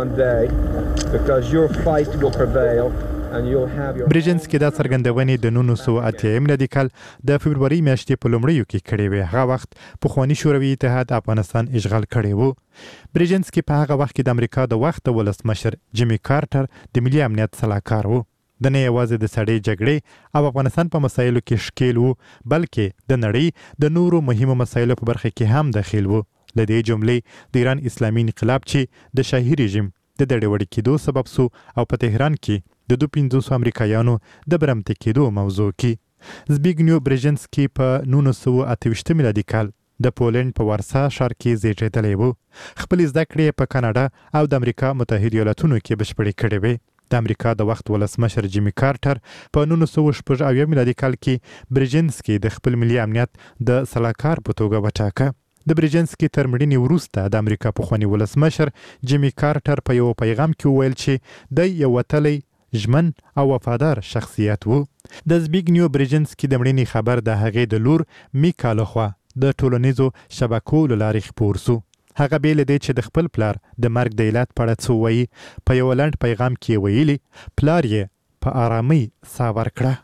برژینسکي دا څرګندونې د نولس سوه اتیایم میلادي کال د فبروري میاشتې په لومړیو کې کړې وې. هغه وخت پخواني شوروي اتحاد افغانستان اشغال کړی و. برژینسکي په هغه وخت کې د امریکا د وخت ولسمشر جیمی کارټر د ملي امنیت سلاکار و. د نه یوازې د سړې جګړې او افغانستان په مسایلو کې ښکیل و، بلکې د نړۍ د نورو مهمو مسایلو په برخه کې هم دخیل و. له دې جملې د ایران اسلامي انقلاب چې د شاهي رژیم د دړې وړې کېدو سبب سو او په تهران کې د دوه پنځوسو امریکایانو د برمته کېدو موضوع کې. زبیګنیو برژینسکي په نولس سوه اته ویشت میلادي کال د پولند په وارسا ښار کې زیږېدلی و. خپل زده کړې په کاناډا او د امریکا متحده ایالاتونو کې بشپړې کړې وې. د امریکا د وخت ولسمشر جیمی کارټر په نولس سوه شپږ اویا میلادي کال کې برژینسکي د خپل ملي امنیت د سلاکار په توګه وټاکه. د برژینسکي تر مړینې وروسته د امریکا پخواني ولسمشر جیمی کارټر په یو پیغام کې وویل چې دی یو وتلی، ژمن او وفادار شخصیت وو. د زبیګنیو برژینسکي د مړینې خبر د هغې د لور میکا لخوا د ټولنیزو شبکو له لارې خپور سو. هغه بې له دې چې د خپل پلار د مرګ د علت په اړه څه ووایي، په یو لنډ پیغام کې ویلي پلار یې په آرامۍ ساه ورکړه.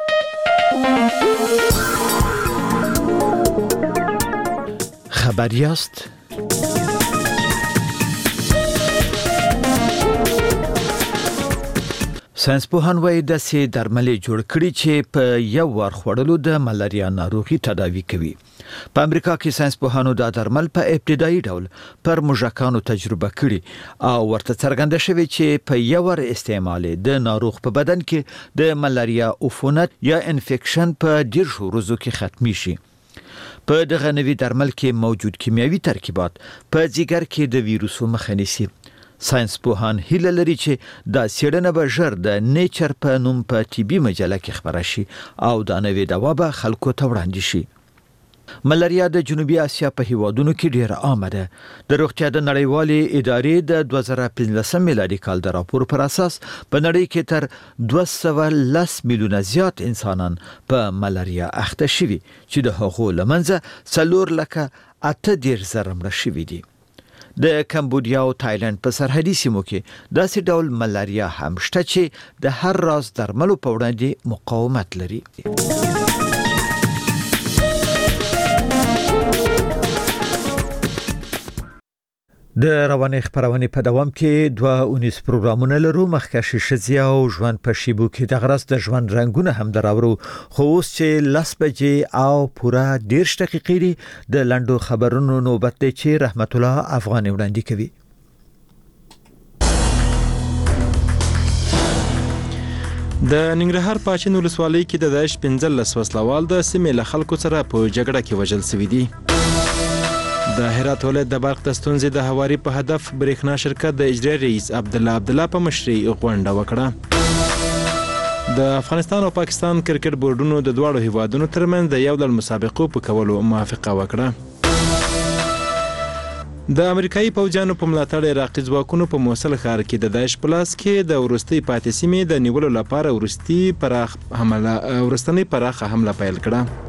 خبر یاست؟ ساينسپوهان وايي د سي درملې جوړ کړي چې په یو وار خوړلو د ملاریا ناروغي تداوي کوي. په امریکا کې ساينسپوهانو دا درمل په ابتدایي ډول پر موږکانو تجربه کړي او ورته څرګنده شوی چې په یو ور استعمال د ناروغ په بدن کې د ملاریا عفونت یا انفیکشن په ډیر ورځو کې ختمي شي. په دغه نوي درمل کې موجود کیمیاوي ترکیبات په ځیګر کې د ویروسو مخه نیسي. ساينسپوهان هیله لري چې دا څېړنه به ژر د نیچر په نوم په طبي مجله کې خپره شي او دا نوې دوا به خلکو ته وړاندې شي. ملاریا د جنوبي اسیا په هیوادونو کې ډیره عامه ده. د روغتیا د نړیوالې ادارې د دوه زره پنځلسم میلادي کال د راپور پر اساس په نړۍ کې تر دوه سوه لس میلیونه زیات انسانان په ملاریا اخته شوي چې د هغو له منځه څلور لکه اته دېرش زره مړه شوي دي. د کمبودیا او تایلند په سرحدي سیمو کې داسې ډول ملاریا هم شته چې د هر راز درملو په وړاندې مقاومت لري. د رواني خبرونه په دوام کې دوه اونیس پروګرامونه لرو. مخکې شزیا او ژوند په شیبو کې د غرس د ژوند رنگونه هم دراورو، خو اوس چې لاس بجې او پورا ډیر دقیقې دي د لندو خبرونو نوبت دی چې رحمت الله افغاني وړاندې کوي. د ننګرهار پاچین ولسوالۍ کې د داعش پنځلس وسلوال د سیمې له خلکو سره په جګړه کې وژل شوي دي. د هرات ولایت د برق د ستونزې د هواري په هدف برېښنا شرکت د اجرایي رئیس عبدالله عبدالله په مشرۍ غونډه وکړه. د افغانستان او پاکستان کرکټ بورډونو د دواړو هیوادونو ترمنځ د یو ډول مسابقو په کولو موافقه وکړه. د امریکایي پوځیانو په ملاتړ عراقي ځواکونو په موصل ښار کې د داعش په لاس کې د وروستۍ پاتې سیمې د نیولو لپاره وروستي پراخ حمله وروستنۍ پراخه حمله پیل کړه.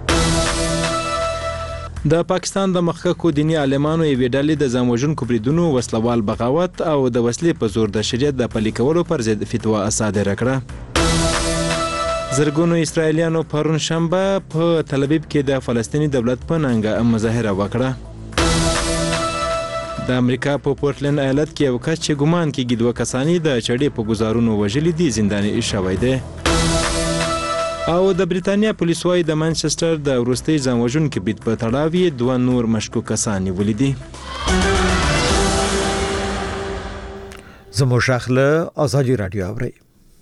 د پاکستان د مخکښو دیني عالمانو یوې ډلې د ځان وژونکو بریدونو، وسلوال بغاوت او د وسلې په زور د شریعت د پلي کولو پر ضد فتوا صادره کړه. زرګونو اسرائیلیانو پرون شنبه په تل ابیب کې د فلسطیني دولت په ننګه مظاهره وکړه. د امریکا په پورټلند ایالت کې یو کس چې ګمان کېږي دوه کسانی د چړې په ګزارونو وژلي دي زنداني شوی دی. او د بریتانیا پولیس وايي د مانچستر د وروستي ځان وژونکي برید په تړاو یې دوه نور مشکوک کسان نیولي دي. زموږ غږ له آزادي رادیو اورئ.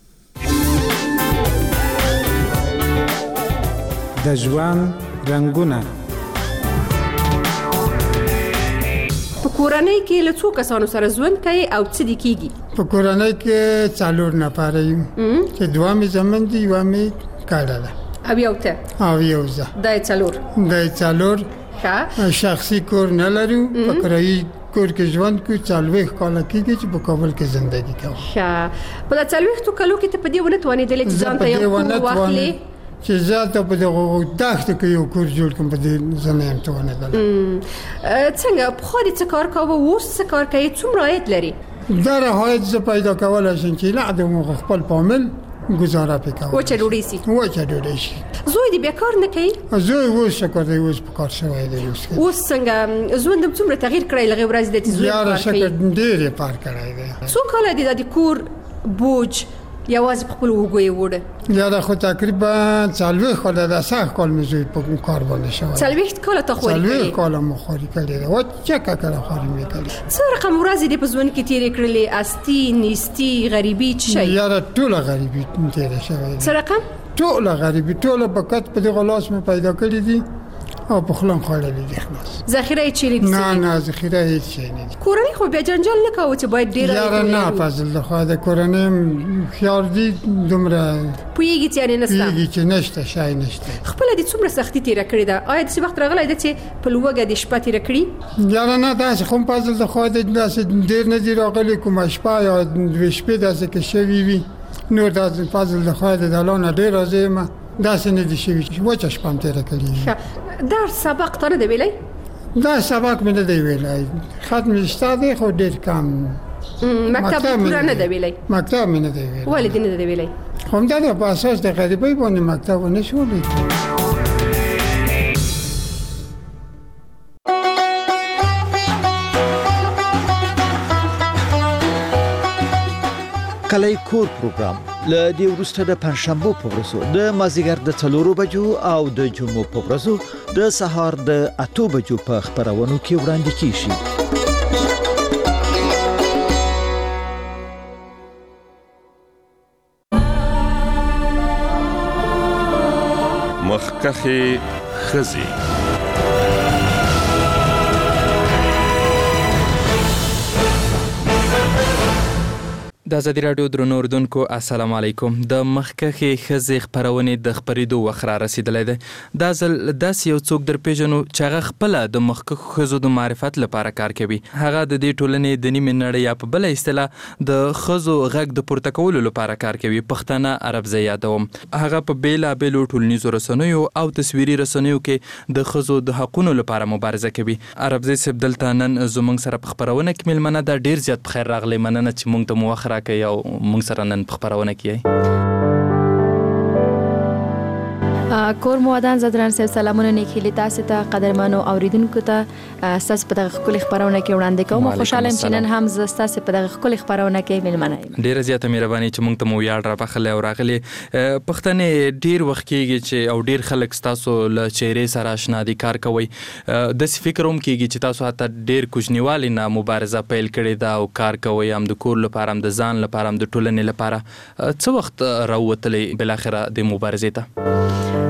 د ژوند رنګونه په کورنۍ کې له څو کسانو سره ژوند کوي او څه دي کیږي؟ په کورنۍ کې څلور نفر یو چې دوه مې زمن دي یو مې کاړه ده او یو ته او یو زه دای څلور دای څلور ښه شخصي کور نه لرو په کرایي کور کې ژوند کوو څلوېښت کاله کېږي چې په کابل کې زندګي کوو. ښه په دا څلوېښتو کالو کې ته په دې ونه توانېدلې چې ځان ته یو کور واخلې چې زه ته په دغه دښته کې یو کور جوړ کړم په دې زه نه یم توانېدلی. څنګه پخوا دې څه کار کوه اوس څه کار کوې څومره عاید لري؟ دا رعایت زه پیدا کولی شم چې لا د خپل فامیل گزاره پکوم. وچه ډوډۍ سي وچه ډوډۍ شي. زوی دې بیا کار نه کوي؟ زوی اوس شکر دی اوس په کار شوی دی. اوس څنګه ژوند څومره تغییر کړی لږ ورځ د زوی یاره شکر ډېر پار کړی دی. څو کاله دې د کور بوج یوازې په خپل وګوي وړه؟ یاره خو تقریبا څلوېښت کاله د سخت کال مې زوی په کار باندې شوی. څلوېښت کاله ته خوري کړې؟ څلوېښت کاله مو خوري کړې ده. وچه ککړه خوري مې کړې. څه رقم ورځې دې په ژوند کې تېرې کړلې؟ استی نیستي غریبي څه شی؟ یاره ټوله غریبي تېره شوې ده. څه رقم؟ ټوله غریبي ټوله بکت په دغه لاس مې پیدا کړې دي او په خلم خوړلې دي خلاص. ذخیره یې چیرې دي؟ نه نه ذخیره هیڅ شی نه دي. کورنۍ خو بیا جنجال نه کوي چې باید ډېره یاره نه فضل د خدای کورنۍ خیال دي دومره پوهېږي چې یعنې نشته پوهېږي چې نشته شی نشته. خپله دې څومره سختي تېره کړې ده؟ آیا داسې وخت راغلی ده چې په لوږه دې شپه تېره کړي؟ یاره نه داسې خو هم فضل د خدای داسې ډېر نه دي راغلي کومه شپه یا دوې شپې داسې که شوي وي نور داسې فضل د خدای د الله نه ډېر راضي یم داسې نه دي شوي چې وچه شپه هم تېره کړې. درس سبق تا نه دی ویلی؟ دا سبق مې نه دی ویلی. خط مې شته دی خو ډېر کم. مکتب پوره نه دی ویلی؟ مکتب مې نه دی ویلی. ولې دې نه دی ویلی؟ خو همدا ده په اساس د غریبۍ باندې مکتب ونه شو ولیدو. کلی کور پروګرام له دې وروسته د پنځشنبه په ورځو د مازیګر د څلورو بجو او د جمعو په ورځو د سهار د اته بجو په خبرونو کې وړاندې کیږي. مخکخي خزي د آزادي رادیو درنو اوریدونکو السلام علیکم. د مخکښې ښځې خپرونې د خپرېدو وخت را رسېدلی دی. دا ځل داسې یو څوک در پېژنو چې هغه خپله د مخکښو ښځو د معرفت لپاره کار کوي. هغه د دې ټولنې د نیمې نړۍ یا په بله اصطلاح د ښځو غږ د پورته کولو لپاره کار کوي. پښتانه عربزه یادوم. هغه په بېلابېلو ټولنیزو رسنیو او تصویري رسنیو کې د ښځو د حقونو لپاره مبارزه کوي. عربزه صاحب دلته نن زموږ سره په خپرونه کې مېلمنه ده. ډېر زیات په خیر راغلی. مننه چې موږ ته مو وخت راکوي او موږ سره نن په خپرونه کې کور مو ودان. زدران صاحب سلامونه نیکهیلې تاسو ته قدرمنو اوریدونکو ته تاسو په دغه ښکلې خپرونه کې وړاندې کوم. خوشاله یم چې نن هم زه ستاسو په دغه ښکلې خپرونه کې مېلمنه یم. ډېره زیاته مهرباني چې موږ ته مو ویاړ راپخلی او راغلی. پښتنې ډېر وخت کېږي چې او ډېر خلک ستاسو له چهرې سره اشنا دي، کار کوئ. داسې فکر هم کېږي چې تاسو حتی ډېر کوچنیوالي نه مبارزه پیل کړې ده او کار کوئ، هم د کور لپاره، هم د ځان لپاره، هم د ټولنې لپاره. څه وخت راووتلی بالاخره د مبارزې ته؟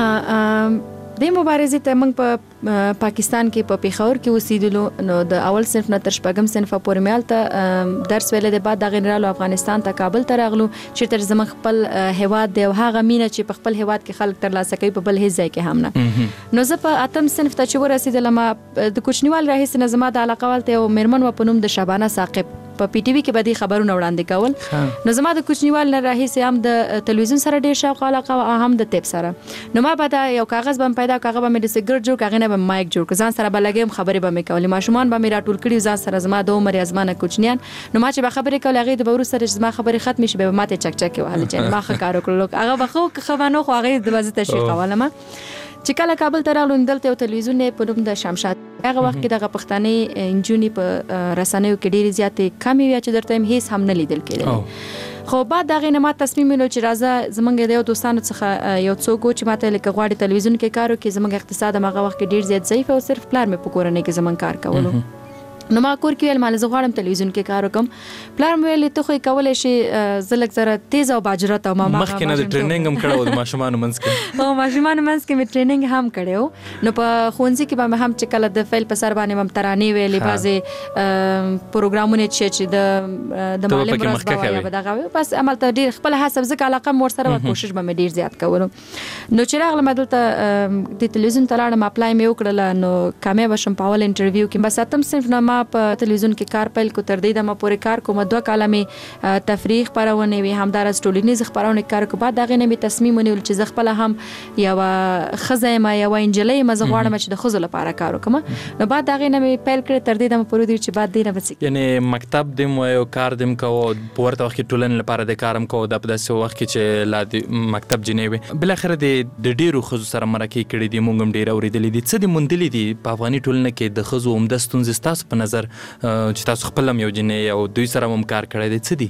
د مبارزې ته موږ په پاکستان کې په پیښور کې اوسېدلو. نو د اول صنف نه تر شپږم صنف پورې مې هلته درس ویلی دی. بعد دغې نه رالو افغانستان ته، کابل ته راغلو چېرته زموږ خپل هیواد دی او هغه مینه چې په خپل هیواد کې خلک ترلاسه کوي په بل هېڅ ځای کې هم نه. نو زه په اتم صنف ته چې ورسېدلم، د کوچنیوال راهیسې نه زما د علاقه والته یو مېرمن وه په نوم د شبانه ثاقب. په پی ټي وي کې به دې خبرونه وړاندې کول. نو زما د کوچنیوال نه راهیسې هم د تلویزیون سره ډېر شوق او علاقه وه، هم د طب سره. نو ما به دا یو کاغذ به مې پیدا کړ، هغه به مې د سګرټ جوړ کړ، هغې نه به مې مایک جوړ کړ، ځان سره به لګیم، خبرې به مې کولې. ماشومان به مې راټول کړي ځان سره، زما د عمر یا زما نه کوچنیان. نو ما چې به خبرې کولې، هغې د به وروسته چې زما خبرې ختمې شي، بیا به ما ته چکچکې وهلې چې ما ښه کار وکړلو. هغه به ښه ښه به نه خو هغې د به زه تشویق کولم. چې کله کابل ته راغلو، دلته یو تلویزیون په نوم د شمشاد. هغه وخت کې دغه پښتنې نجونې په رسنیو کې ډېرې زیاتې کمې وې چې درته یم هېڅ هم نه لیدل کېدل. خو بعد دغې نه ما تصمیم ونیو چې راځه زموږ د یو دوستانو څخه یو څوک و چې ما ته لکه غواړي تلویزیون کې کار وکړي. زموږ اقتصاد هم هغه وخت کې ډېر زیات ضعیف او صرف پلار مې په کورنۍ کې زموږ کار کولو. نو ما کور کې ویل ماله زه غواړم تلویزیون کې کار وکړم. پلار مې ویل ته خو یې کولی شي، زه لږ زره تیز او باجرت او ما مخکې نه د ټریننګ هم کړی و د ماشومانو منځ کې. او ماشومانو منځ کې مې ټریننګ هم کړی و. نو په ښوونځي کې به مې هم چې کله د فیل په سر باندې مې ترانې ویلې، بعضې پروګرامونه چې چې د د معلم ورځ به وه یا به دغه وي، بس هملته ډېر خپله هڅه ځکه علاقه مې ورسره وه، کوشش به مې ډېر زیات کولو. نو چې راغلم دلته د تلویزیون ته لاړم، اپلای مې وکړله. نو کامیابه شوم په اول انټرویو کې. بس اتم صنف نه ما په تلویزیون کې کار پیل کو، تر دې دمه پورې کار کوم. دوه کاله مې تفریح خپرونې وي، همداراز ټولنیز خپرونې کار کو. بعد هغې نه مې تصمیم ونیول چې زه خپله هم یوه ښځه یم، یوه نجلۍ یم، زه غواړم چې د ښځو لپاره کار وکړم. نو بعد هغې نه مې پیل کړی، تر دې دمه پورې ودرېد چې بعد دې نه به څه یعنې مکتب دې مو یو کار دې م کوو، په ورته وخت کې ټولنې لپاره د کار هم کوو، دا په داسې وخت کې چې لا د مکتب جینۍ وې. بالاخره د ډېرو ښځو سره مرکې کړې دي، موږ هم ډېر اورېدلي دي. څه دې موندلي دي په افغاني ټولنه کې د ښځو عمده ستونزې ستاسو په نظر چې تاسو خپل هم یو جنۍ او دوی سره هم کار کړی دی، څه دي؟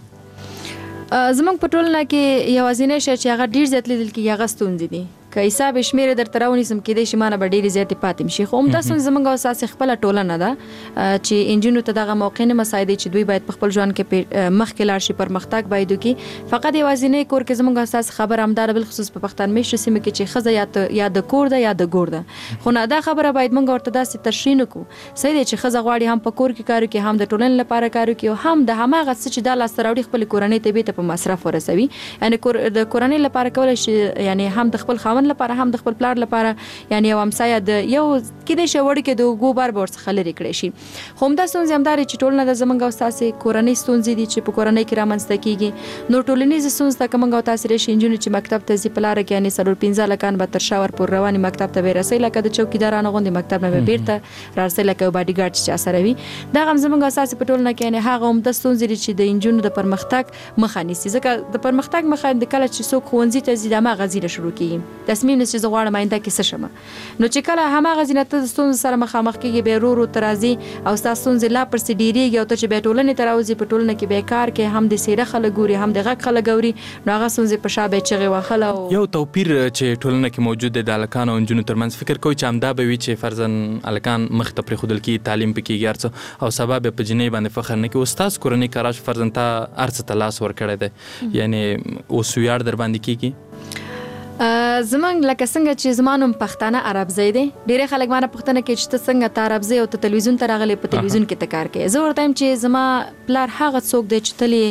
زموږ په ټولنه کې یوازینی شی چې هغه ډېر زیات لیدل کېږي هغه ستونزې دي. که حساب شمیرې درته راونیسم کېدای شي ما نه به ډېرې زیاتې پاتې شي. خو همدا ستونزه زموږ اساسي خپله ټولنه ده چې انجونو ته دغه موقع نه مساعدې چې دوی باید په خپل ژوند کې مخکې لاړ شي، پرمختګ باید وکړي. فقط یوازینی کور کې زموږ اساسي خبره همدا ده، بالخصوص په پښتون میشتو سیمه کې چې ښځه یا د کور ده یا د ګور ده. خو نه دا خبره باید موږ ورته داسې تشریح نه کړو. صحیح دی چې ښځه غواړي هم په کور کې کار وکړي، هم د ټولنې لپاره کار وکړي، او هم د هماغه څه چې دا لاسته راوړي خپلې کورنۍ ته بېرته په مصرف ورسوي. یعنې د کورنۍ لپاره کولی شي، یعنې هم د خپل خاوند لپاره، هم د خپل پلار لپاره، یعنی یو همسایه د یو کېدای شي وړ کې د اوږو بار به ورڅخه لرې کړی شي. خو همدا ستونزې همدا چې ټولنه د زموږ او ستاسې کورنۍ ستونزې دي چې په کورنۍ کې رامنځته کېږي. نو ټولنیزې ستونزې ته که موږ او تاسې راشي، نجونې چې مکتب ته ځي په لاره کې، یعنې څلور پنځه هلکان به تر شا ور پورې روانې مکتب ته به یې رسوي، لکه د چوکیدارانو غوندې مکتب نه به بېرته رارسوي لکه یو باډي ګارډ چې چا سره وي. دغه هم زموږ او ستاسې په ټولنه کې یعنې هغه عمده ستونزې دي چې د نجونو د پرمختګ مخه نیسي. ځکه د پرمختګ مخه د کله چې څوک ښوونځي ته ځي د هماغه ځي نه شروع کېږي، تصمیم نیسي چې زه غواړم آینده کې څه شم. نو چې کله هماغه ځینه ته د ستونزو سره مخامخ کېږي، بیا ورو ورو ته راځي او ستا ستونزې لا پسې ډېرېږي، او ته چې بیا ټولنې ته راوځي، په ټولنه کې بیا کار کوې، هم د څېره خلک ګوري، هم د غږ خلک اوري، نو هغه ستونزې په شا بیا چغې وهله. یو توپیر چې ټولنه کې موجود دی د هلکانو او نجونو ترمنځ، فکر کوئ چې همدا به وي چې فرضاً هلکان مخې ته پرېښودل کېږي، تعلیم پکې کېږي هر څه، او سبا بیا په جنۍ باندې فخر نه کوي. ستاسو کورنۍ که راشي فرضاً تا هر څه ته لاس ورکړی دی، یعنې اوس ویاړ در باندې کېږي؟ زمونږ لکه څنګه چې زما نوم پښتانه عربزی دی، ډېری خلک ما نه پوښتنه کوي چې ته څنګه ته عربزی او ته تلویزیون ته راغلی، په تلویزیون کې ته کار کوې. زه ورته یم چې زما پلار هغه څوک دی چې تل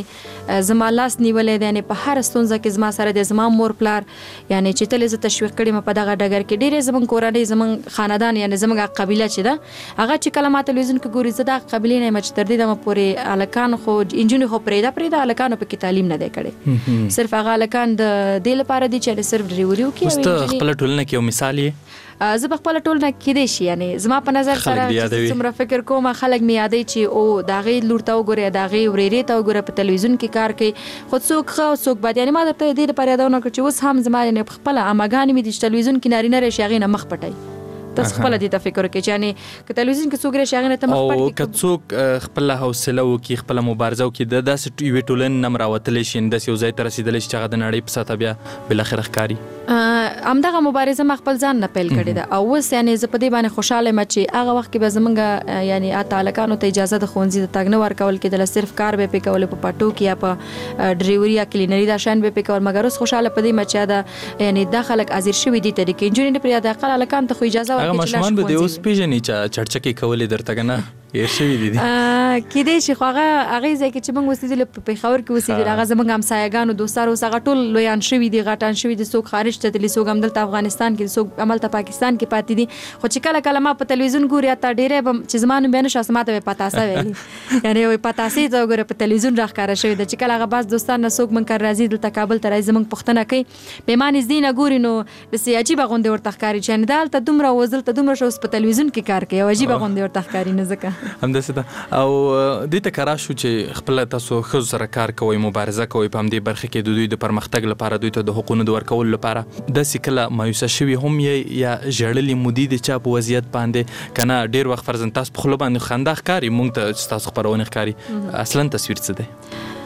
زما لاس نیولې دی، یعنی په هر ستونزه کې زما سره د زما مور پلار یعنی چې تل زه تشویق کړم په دغه ډګر کې. ډېرې زمونږ کورنۍ زمونږ خاندان یعنی زمونږ قبیله چې ده هغه چې کله ما تلویزیون کې ګوري زه د قبیلې نه یم چې تر دې دمه پورې هلکان خو انجونې خو پرېږده پرېږده هلکانو پکې تعلیم نه دی کړی. صرف هغه هلکان د دې لپاره دي چې صرف ډریوري وکړي. اوس ته خپله ټولنه کې یو مثال یې؟ زه په خپله ټولنه کېدای شي یعنی زما په نظر سره چې څومره فکر کوم خلک مې یادوي چې او د هغې لور ته وګورې د هغې ورېرې ته وګوره په تلویزیون کې کار کوي خو څوک ښه او څوک بد. یعنې ما درته دې لپاره یادونه کړه چې اوس هم زما یعنې په خپله عمهګانې مې دي چې تلویزیون کې نارینه راشي هغې نه مخ پټوي. تاسو خپل دې ته فکر وکړئ چې یعنی که تلویزیون کې څوک راشي هغې نه ته مخ پټ کړي او که څوک خپله حوصله وکړي خپله مبارزه وکړي د داسې یوې ټولنې نه هم راوتلی شي داسې یو ځای ته رسېدلی شي چې هغه د نړۍ په سطحه بیا بالاخره ښکاري. همدغه مبارزه ما خپل ځان نه پیل کړې ده او اوس یعنې زه په دې باندې خوشحاله یم چې هغه وخت کې به زمونږ یعنې اته هلکانو ته اجازه د ښوونځي د تګ نه ورکول کېدله، صرف کار به یې پرې کولې په پټو کې یا په ډریوري یا کلینري دا شیان به یې پرې کول. مګر اوس خوشحاله په دې یم چې دا یعنې دا خلک حاضر شوي دي ته دي که نجونې نه پرې د اقل هلکانو ته خو اجازه ورکړي چې لاړ شي ښوونځي. اوس پیژنې چې چړچکې کولې درته که نه هېر شوي دي دي کېدای شي خو هغه هغې ځای کې چې موږ اوسېدلو په پېښور کې اوسېدل هغه زموږ همسایهګانو دوستان اوس هغه ټول لویان شوي دي غټان شوي دي، څوک خارج ته تللي څوک همدلته افغانستان کې څوک هملته پاکستان کې پاتې دي. خو چې کله کله ما په تلویزیون ګوري حتی ډېری به چې زما نوم بیا نه شو ما ته به یې پتاسه ویلي یعنې وایي پتاسې ته وګوره په تلویزیون راښکاره شوې ده چې کله هغه بعض دوستان نه څوک موږ کار راځي دلته کابل ته راځي زموږ پوښتنه کوي بیا ما نږدې نه ګوري نو داسې عجیبه غوندې ورته ښکاري چې یعنې دا هلته دومره و دلته دومره شه اوس په تلویزیون کې کار کوي او عجیبه غوندې ورته ښکاري نه ځکه همداسې ده. او دې ته که راشو چې خپله تاسو ښځو سره کار کوئ مبارزه کوئ په همدې برخه کې د دوی د پرمختګ لپاره دوی ته د حقونو د ورکولو لپاره داسې کله مایوسه شوي هم یې یا ژړلي مودې د چا په وضعیت باندې که نه ډېر وخت فرضاً تاسو په خوله باندې خندا ښکاري موږ ته چې تاسو خپرونې ښکاري اصلا تصویر څه دی؟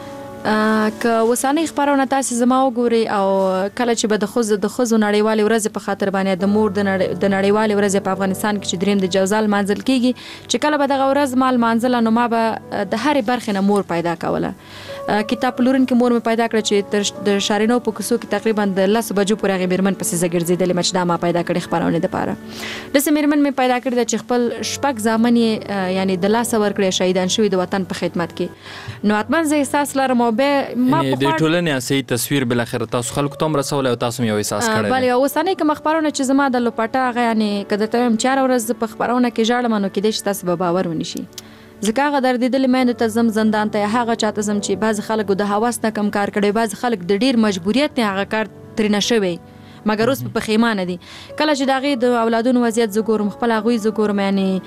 که اوسنۍ خپرونه تاسې زما وګورئ او کله چې به د ښځو د ښځو نړیوالې ورځې په خاطر باندې د مور د نړیوالې ورځې په افغانستان کې چې درېیم د جوزا لمانځل کېږي چې کله به دغه ورځ ما لمانځله نو ما به د هرې برخې نه مور پیدا کوله. کتاب پلورونکې مور مې پیدا کړه چې تر د شارینو په کوڅو کې تقریبا د لسو بجو پورې هغې مېرمن پسې زه ګرځېدلې چې دا ما پیدا کړې خپرونې دپاره. داسې مېرمن مې پیدا کړې ده چې خپل شپږ زامن یې یعنې د لاسه ورکړې شهیدان شوي د وطن په خدمت کې. نو حتما زه احساس لرم او بیا ما د ټولنې صحیح تصویر بالاخره تاسو خلکو ته هم رسولی او تاسو هم یو احساس کړی بلې اوسنۍ کومه خپرونه چې زما د لوپټه هغه یعنې که درته وایم چې هره ورځ په خپرونه کې ژاړم نو کېدای شي تاسو به باور ونشي ځکه هغه دردېدلې میندو ته ځم زندان ته یا هغه چاته ځم چې بعضې خلکو د هوس نه کم کار کړی بعضې خلک د ډېر مجبوریت نه هغه کار ترېنه شوی مګر اوس په پښیمانه دي. کله چې د هغې د اولادونو وضعیت زه ګورم خپل هغوی زه ګورم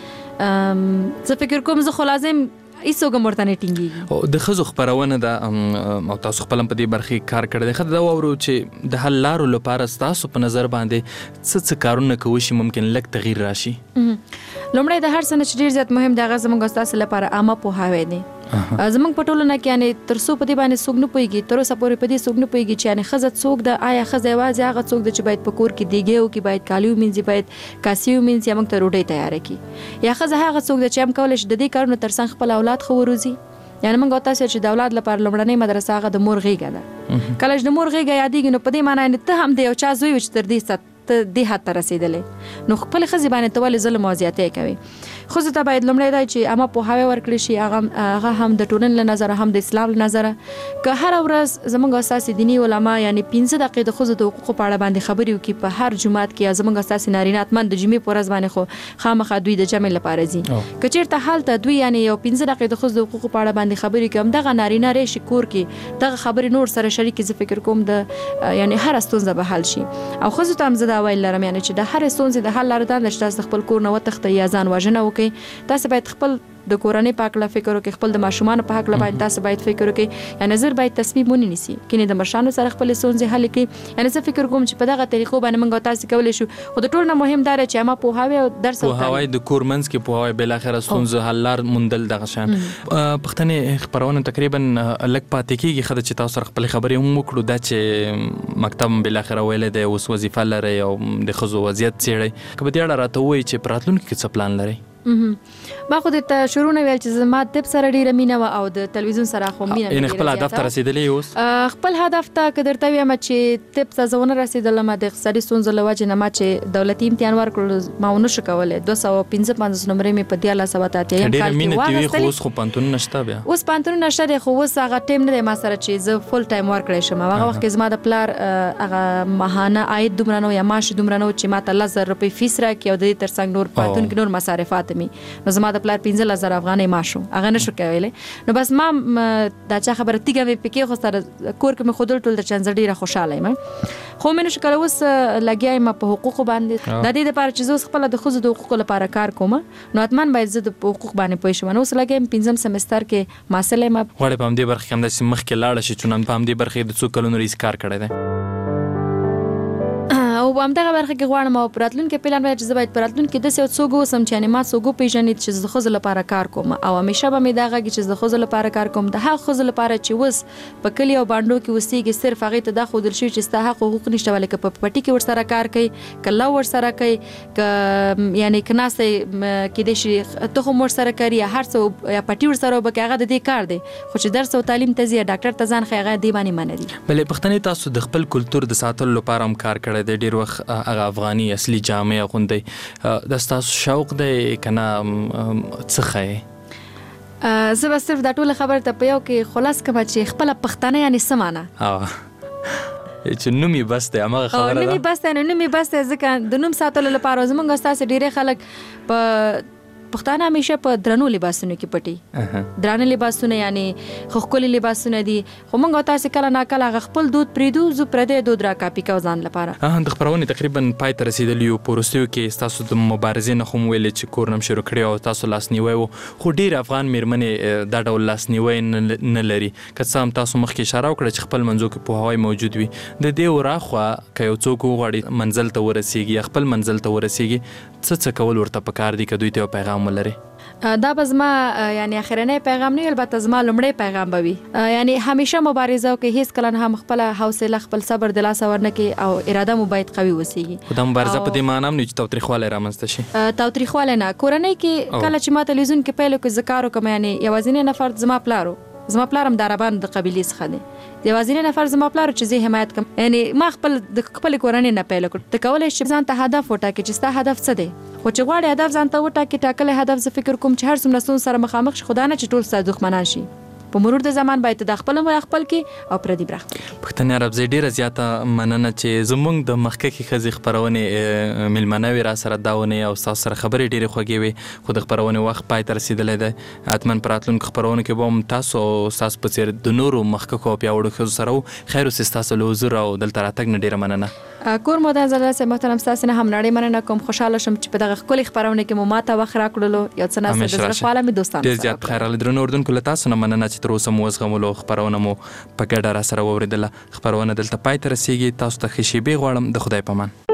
یعنې زه فکر کوم زه خو لازم هیڅوک هم ورته نه ټینګېږي. د ښځو خپرونه ده او تاسو خپل هم په دې برخې کار کړی دی ښه دا واورو چې د حل لارو لپاره ستاسو په نظر باندې څه څه کارونه که وشي ممکن لږ تغییر راشي؟ لومړی د هر څه نه چې ډېر زیات مهم دی هغه زموږ ستاسو لپاره عامه پوهاوی دی. زموږ په ټولنه کې یعنې تر څو په دې باندې څوک نه پوهېږي تر اوسه پورې په دې څوک نه پوهېږي چې یعنې ښځه څوک ده آیا ښځه یوازې هغه څوک ده چې باید په کور کې دیګې وکړي باید کالي ومینځي باید کاسې ومینځي یا موږ ته ډوډۍ تیاره کړي یا ښځه هغه څوک ده چې هم کولی شي د دې کارونو تر څنګ خپل اولاد ښه وروزي. یعنې موږ او تاسو چې د اولاد لپاره لومړنۍ مدرسه هغه د مور غېږه ده. کله چې د مور غېږه یادېږي نو په دې معنی یعنې ته هم د یو چا زوی و چې تر دې سطح ته دې حد ته رسېدلی نو خپلې ښځې باندې ته ولې ظلم او زیاتی کوي. ښځو ته باید لومړی دی چې عامه پوهاوی ورکړی شي هغه هم د ټولنې له نظره هم د اسلام له نظره که هره ورځ زموږ استاسې دیني علما یعنې پنځه دقیقې د ښځو د حقوقو په اړه باندې خبرې وکړي په هر جومات کې یا زموږ استاسې نارینه حتما د جمعې په ورځ باندې خو خامخا دوی د جمع لپاره ځي که چېرته هلته دوی یعنې یو پنځه دقیقې د ښځو د حقوقو په اړه باندې خبرې وکړي همدغه نارینه راشي کور کې دغه خبرې نور سره شریکې زه فکر کوم د یعنې هره ستونزه به حل شي. او ښځو ته هم زه دا ویل لرم یعنې چې د هرې ستونزې د حل لاره دا ده چې تاسو د خپل کور نه وتښتئ یا ځان وژنه وکړئ. تاسو باید خپل د کورنۍ په هکله فکر وکړئ خپل د ماشومانو په هکله باید تاسو باید فکر وکړئ یعنې زر باید تصمیم ونیسي کینې د مشرانو سره خپلې ستونزې حل کړي. یعنې زه فکر کوم چې په دغه طریقو باندې موږ او تاسو کولی شو خو د ټول نه مهم دا دی چې عامه پوهاوی او درس پوهاوی د کور منځ کې پوهاوی بالاخره ستونزو حل لار موندل دغه شان. پښتنې خپرونه تقریبا لږ پاتې کېږي ښه ده چې تاسو سره خپلې خبرې هم وکړو دا چې مکتب بالاخره ویلی دی اوس وظیفه لرئ او د ښځو وضعیت څېړئ که په دې اړه راته ووایي چې په راتلونکي کې څه پلان لرئ؟ ما خو د شروع نه ویل چې زما د سره ډیره مینه و او د تلویزیون سره خو مینه ان خپل هدف ته رسیدلې اوس خپل هدف ته کدرته ویم چې تپ ته زونه رسیدلم د اقتصادي ستونزو لوجه نه ما چې دولتي امتحان ورکړل ما ونه شو کولای دوه سوه پنځه پنځوس نمبرې مې په دیاله سباته ته یم کال کې واغستل اوس خو پانتون نشته بیا اوس پانتون نشته خو اوس هغه ټیم نه ما سره چې زه فول ټایم ورکړې شم هغه وخت کې زما د پلار هغه ماهانه عاید دومره نو یا معاش دومره نو چې ما ته لس روپۍ فیس راکې او د دې ترڅنګ نور پاتون کې نور مصارفات می نو زما د پلار پنځه زره افغانۍ معاش هغه نشو کولای نو بس ما دا چا خبره تیګه مې پکې خو سره کور کې مې خودل ټول د چنځ ډیره خوشاله یم خو مې نشو کولای اوس لګیایم په حقوق باندې د دې لپاره چې زه خپل د خزو د حقوق لپاره کار کوم نو اتمن باید زه د حقوق باندې پوه شم نو اوس لګیم پنځم سمستر کې ماسله ما غواړم په دې برخه کې هم د مخ کې لاړ شي چونن په دې برخه د څو کلونو ریس کار کړی دی او هم دغه برخه کې غواړم او پراتلون کې پلان وای چې زه باید پراتلون کې د څو څوګو سم چې ما څوګو پیژنې چې زه خو لپاره کار کوم او همیشه به مې دغه چې زه خو لپاره کار کوم د هغه خو لپاره چې وس په کلی او باندو کې وسیږي صرف هغه ته د خو دل شي چې ستا حقوق نشته ولکه په پټي کې ور سره کار کوي کله ور سره کوي ک یعنی کناسه کې د شي ته هم ور سره کوي هر څو یا پټي ور سره به هغه د دې کار دی خو چې درس او تعلیم ته زیات ډاکټر ته ځان خیغه دی باندې منري بلې پښتنې تاسو د خپل کلچر د ساتلو لپاره هم کار کړی دی ډیر وخت هغه افغاني اصلي جامع غوندي د تاسو شوق دی کنه څه خې زه بس صرف د ټوله خبره ته په یو کې خلاص کما چې خپل پښتانه یعنی سمانه اه چې نومي بس دی هغه خبره ده نومي بس دی نومي بس دی ځکه د نوم ساتلو لپاره زمونږ استاد ډیره خلک په پښتانه همیشه په درنو لباسونو کې پټي درانه لباسونه یعنی خخکل لباسونه دي خو موږ تاسو کله نا کله خپل دود پریدو زو پردې دود را کاپی کو ځان لپاره اه د خبرونه تقریبا پای ته رسیدلی او پروستیو کې تاسو د مبارزې نه هم ویل چې کورنم شروع کړی او تاسو لاس نیوي خو ډیر افغان میرمنې دا ډول لاس نیوي نه لري که څه تاسو مخکې اشاره وکړه چې خپل منځو کې په هوای موجود وي د دې وراخوا که یو څوک غواړي منزل ته ورسیږي خپل منزل ته ورسیږي څه څه کول ورته پکار دي که دوی ته پیغام ولري دا بزما یعنی اخرنی پیغام نه البته زما لمړی پیغام بوي یعنی همیشه مبارزه کې هیڅ کله هم خپل حوصله خپل صبر د لاس ورنه کې او اراده مو باید قوي وسیږي خو د مبارزه په دې معنی نه چې توتریخواله رامنځته شي توتریخواله نه کورنۍ کې کله چې ما تلویزیون کې پیلو کې ذکر وکم یعنی یوازینی نفر زما پلارو زما پلارم داربان د قبيله څخه دی یوازینی نفر زما پلارو چې زه حمایت کوم یعنی ما خپل د خپل کورنۍ نه پیل کړ ته کولای شې ځان ته هدف وټاکې چې ستا هدف څه دی خو چې غواړې هدف ځان ته وټاکې ټاکل هدف زه فکر کوم چې هر څومره ستونزو سره مخامخ شي خدای نه چې ټول ستا دښمنان شي په مرور د زمان باید د خپل مر خپل کې او پردي برخ پښتنه عرب زی ډیره زیاته مننه چې زمونږ د مخکې خزي خبرونه ملمنوي را سره داونه او تاسو سره خبرې ډیره خوږې وي خو د خبرونه وخت پای ته رسیدلې ده اتمن پراتلونکو خبرونه کې به تاسو تاسو په څیر د نورو مخکې کو بیا وړو خو سره خیر او تاسو له حضور او دلته راتګ نه ډیره مننه کور مو د زړه سره محترم تاسو نه هم نړۍ مننه کوم خوشاله شم چې په دغه خپل خبرونه کې مو ماته وخت راکړلو یو څه نه سره د زړه خاله می دوستان ډیر زیات خیر له درنو اردن کله تاسو نه مننه چې تر اوسه مو زغملو خبرونه مو په ګډه را سره ووریدله خبرونه دلته پای ته رسیږي تاسو ته ښه شیبې غواړم د خدای په امان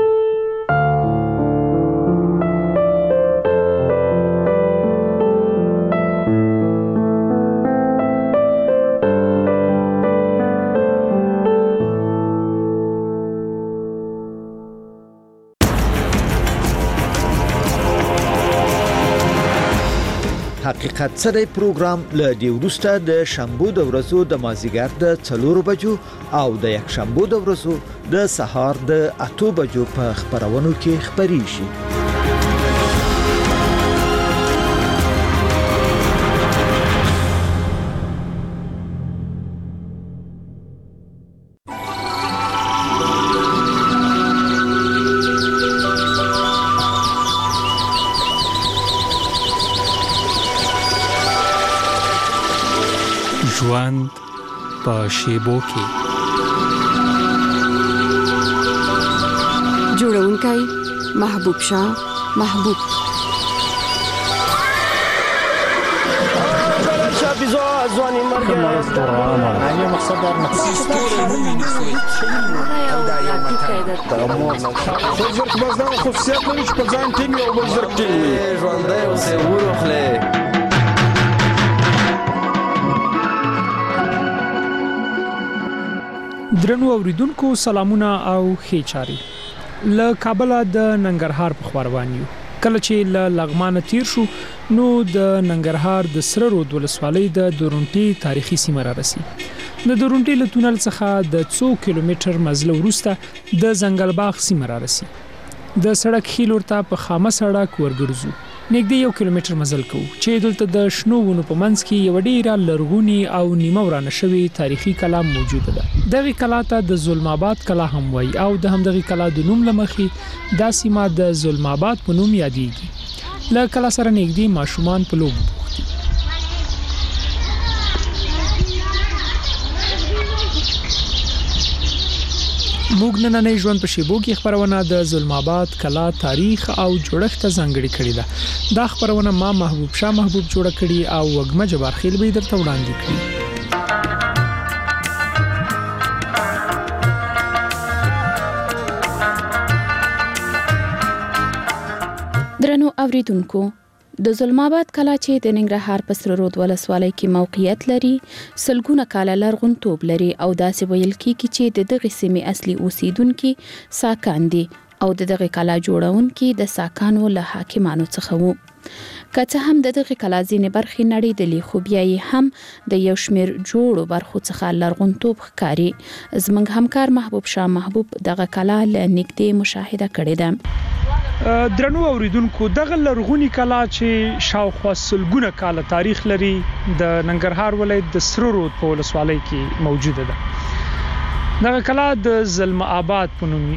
حقیقت سره پروګرام له دی ورسته د شنبه د ورځو د مازیګر د څلور بجو او د یک شنبه د ورځو د سهار د اته بجو په خبرونو کې خبري شي ژوند په شیبو کې جوړونکی محبوب شاه محبوب شابيزو ازواني مرجع يعني مقصد وزرك بزنا خصوصيات مش بزان تيمي او وزرك تيمي ژوندۍ اوسې ورخله درنو اوریدونکو سلامونه او ښې چاري له کابل د ننګرهار په خبروان یو کله چې له لغمان تیر شو نو د ننګرهار د سره رود ولسوالۍ د دورونټي تاریخي سیمه را رسي. د دورونټي له تونل څخه د څو کیلومتر مزل وروسته د ځنګل باغ سیمه را رسي. د سړک خیلور ته په خامه سړک ورګرځو. نږدې یو کیلومتر مزل کوو چې دلته د شنو ونو په منځ کې یو ډیره لرغونی او نیمه ورانه شوی تاریخي کلا موجوده ده. دغه کلا ته د ظلم آباد کلا هم وایي او د همدغه کلا د نوم لمخې دا سیمه د ظلم آباد په نوم یادېږي. له کلا سره نږدې ماشومان په لوبو بوخت دي. موږ نننۍ ژوند په شیبو کې خبرونه د ظلم آباد کلا تاریخ او جوړښت ځانګړي کړي ده. دا خبرونه ما محبوب شاه محبوب جوړ کړي او وګمه جبار خیل به درته وړاندې کړي. درنو اوریدونکو، د ظلم آباد کلا چې د ننګرهار په سره رود ولسوالۍ کې موقعیت لري سلګونه کاله لرغونتوب لري او داسې ویل کېږي چې د دغه سیمې اصلي اوسیدونکو ساکان دي او د دغه کلا جوړونکو د ساکانو له حاکمانو څخه وو. که څه هم د دغه کلا ځینې برخې نړیدلې خو بیا یې هم د یو شمېر جوړو برخو څخه لرغونتوب ښکاري. زموږ همکار محبوب شاه محبوب دغه کلا له نږدې مشاهده کړې ده. درنو اوریدونکو، دغه لرغونی کلا چې شاوخوا سلګونه کاله تاریخ لري د ننګرهار ولایت د سره رود په ولسوالۍ کې موجوده ده. دغه کلا د ظلم آباد په نوم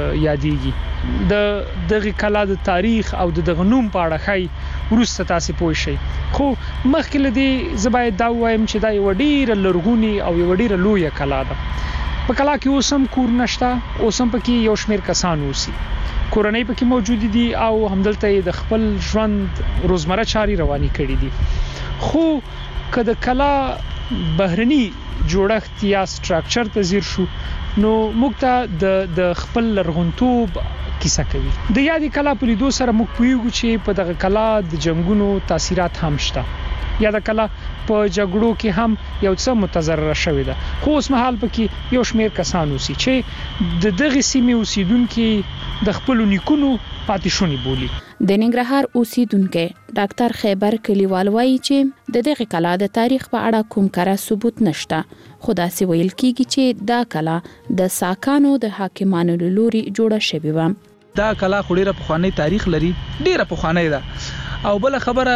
یادېږي. د دغه کلا د تاریخ او د دغه نوم په اړه خای ورسته تاسو پوه شئ. خو مخکې لدی زباید دا وایم چې دا یو ډیره لرغونی او یو ډیره لویه کلا ده. په کلا کې اوسم کور نشته، اوسم پکې یو شمېر کسان اوسي. کورنۍ پکې موجود دي او همدلته د خپل ژوند روزمره چاري رواني کړي دي. خو کله کلا بهرني جوړښت یا سټراکچر ته ځیر شو نو موږ ته د د خپل لرغونتوب کیسه کوي. د یادې کلا په لیدو سره موږ پوهیږو چې په دغه کلا د جنگونو تاثیرات هم شته. یا د کلا په جګړو کې هم یو څه متضرره شوې ده. خو اوس مهال پکې یو شمېر کسان اوسي چې د دغه سیمې اوسیدونکو د خپل نیکونو پاتې شونی بولی. د ننګرهار اوسیدونکو ډاکټر خیبر کلیوال وایي چې د دغه کلا د تاریخ په اړه کوم کره ثبوت نشته. خدا سي ویل کیږي چې دا کلا د ساکانو د حاکمانو لوري جوړه شوې و. دا کلا خو ډیره پخوانی تاریخ لري، ډیره پخوانی ده. او بل خبره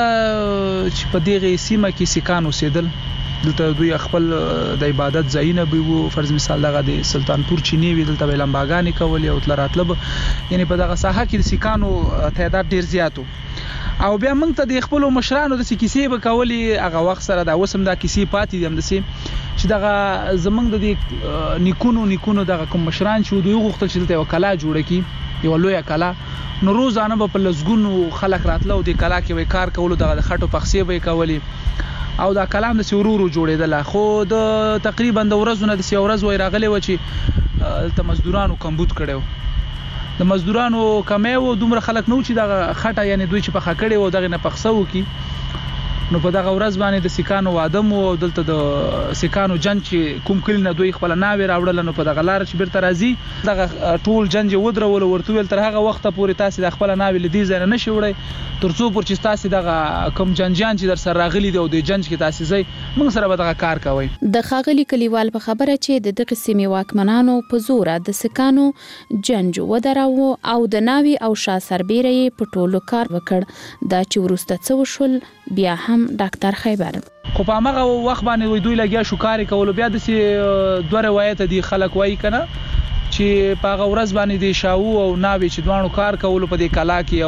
چې په دغه سیمه کې سکان اوسېدل، دلته دوی خپل د عبادت ځایونه به وو. فرض مثال دغه د سلطانپور چینی وی دلته لمباګانی کول او تل راتلب، یعنی په دغه ساحه کې د سکانو تعداد ډیر زیاتو. او بیا موږ ته د خپل مشرانو د کیسې به کولې هغه وخت سره دا وسم دا کیسې پاتې دي هم د سیم چې دغه زمنګ د نیکونو نیکونو دغه کوم مشران چې دوی غوښتل چې دلته وکلا جوړه کی یو لوی کلا. نو روزانه په لزګونو خلک راتلو د کلا کې وای کار کولو دغه د خټو پخسي به کولی او دا کلام د سورورو جوړیدل. خو د تقریبا د ورځونو د سی ورځ وای راغلی و چې د مزدورانو کمبود کړو. د مزدورانو کمه و دومره خلک نو چې دغه خټه یعنی دوی چې په خکړې و دغه نه پخسو کی. نو په دغه ورځ باندې د سکانو وادم او دلته د سکانو جنگ چې کوم کلی نه دوی خپل ناوي راوړل. نو په دغه لار چې بیرته راځي دغه ټول جنگ ودرول ورته ویل تر هغه وخت پورې تاسو د خپل ناوي لدی ځای نه شي وړي ترڅو پر چې تاسو دغه کوم جنجان چې در سره راغلي دی او د جنگ کې تاسو ځای موږ سره به دغه کار کوي. د خاغلی کلیوال په خبره چې د دغه سیمې واکمنانو په زور د سکانو جنگ ودراو او د ناوي او شاه سربېره په ټولو کار وکړ. دا چې ورسته څو شول بیا هم ډاکټر خیبر خو په هغه وخت باندې دوی لګیا شو کار کول. بیا د دوه روایت دي خلک وایي کنه چې په هغه ورځ باندې د شاو او ناوي چې دوانو کار کول په دې کلا کې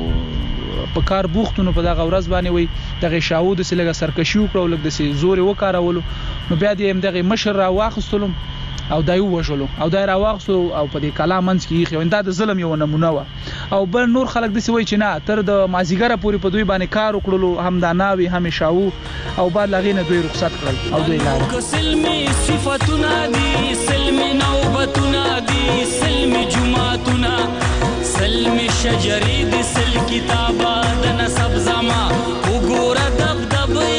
او په کار بوختونو په دغه ورځ باندې وي دغه شاو د سلګه سرکشي وکړو لګ د زور وکارولو. نو بیا د دغه مشر را واخستلم او دایو وژلو او دای را واخسو او په دې کلا منځ کې خو انده د ظلم یو نمونه و. او بل نور خلک د سوي چې نه تر د مازیګره پوری په دوی باندې کار وکړلو هم د ناوي هم شاو او بعد لغینه دوی رخصت کړل او دوی لاړ. سلمي صفاتنا دي سلمي نوبتنا دي سلمي جمعتنا سلمي شجري دي سل کتابه د نسب زما وګوره دبدبي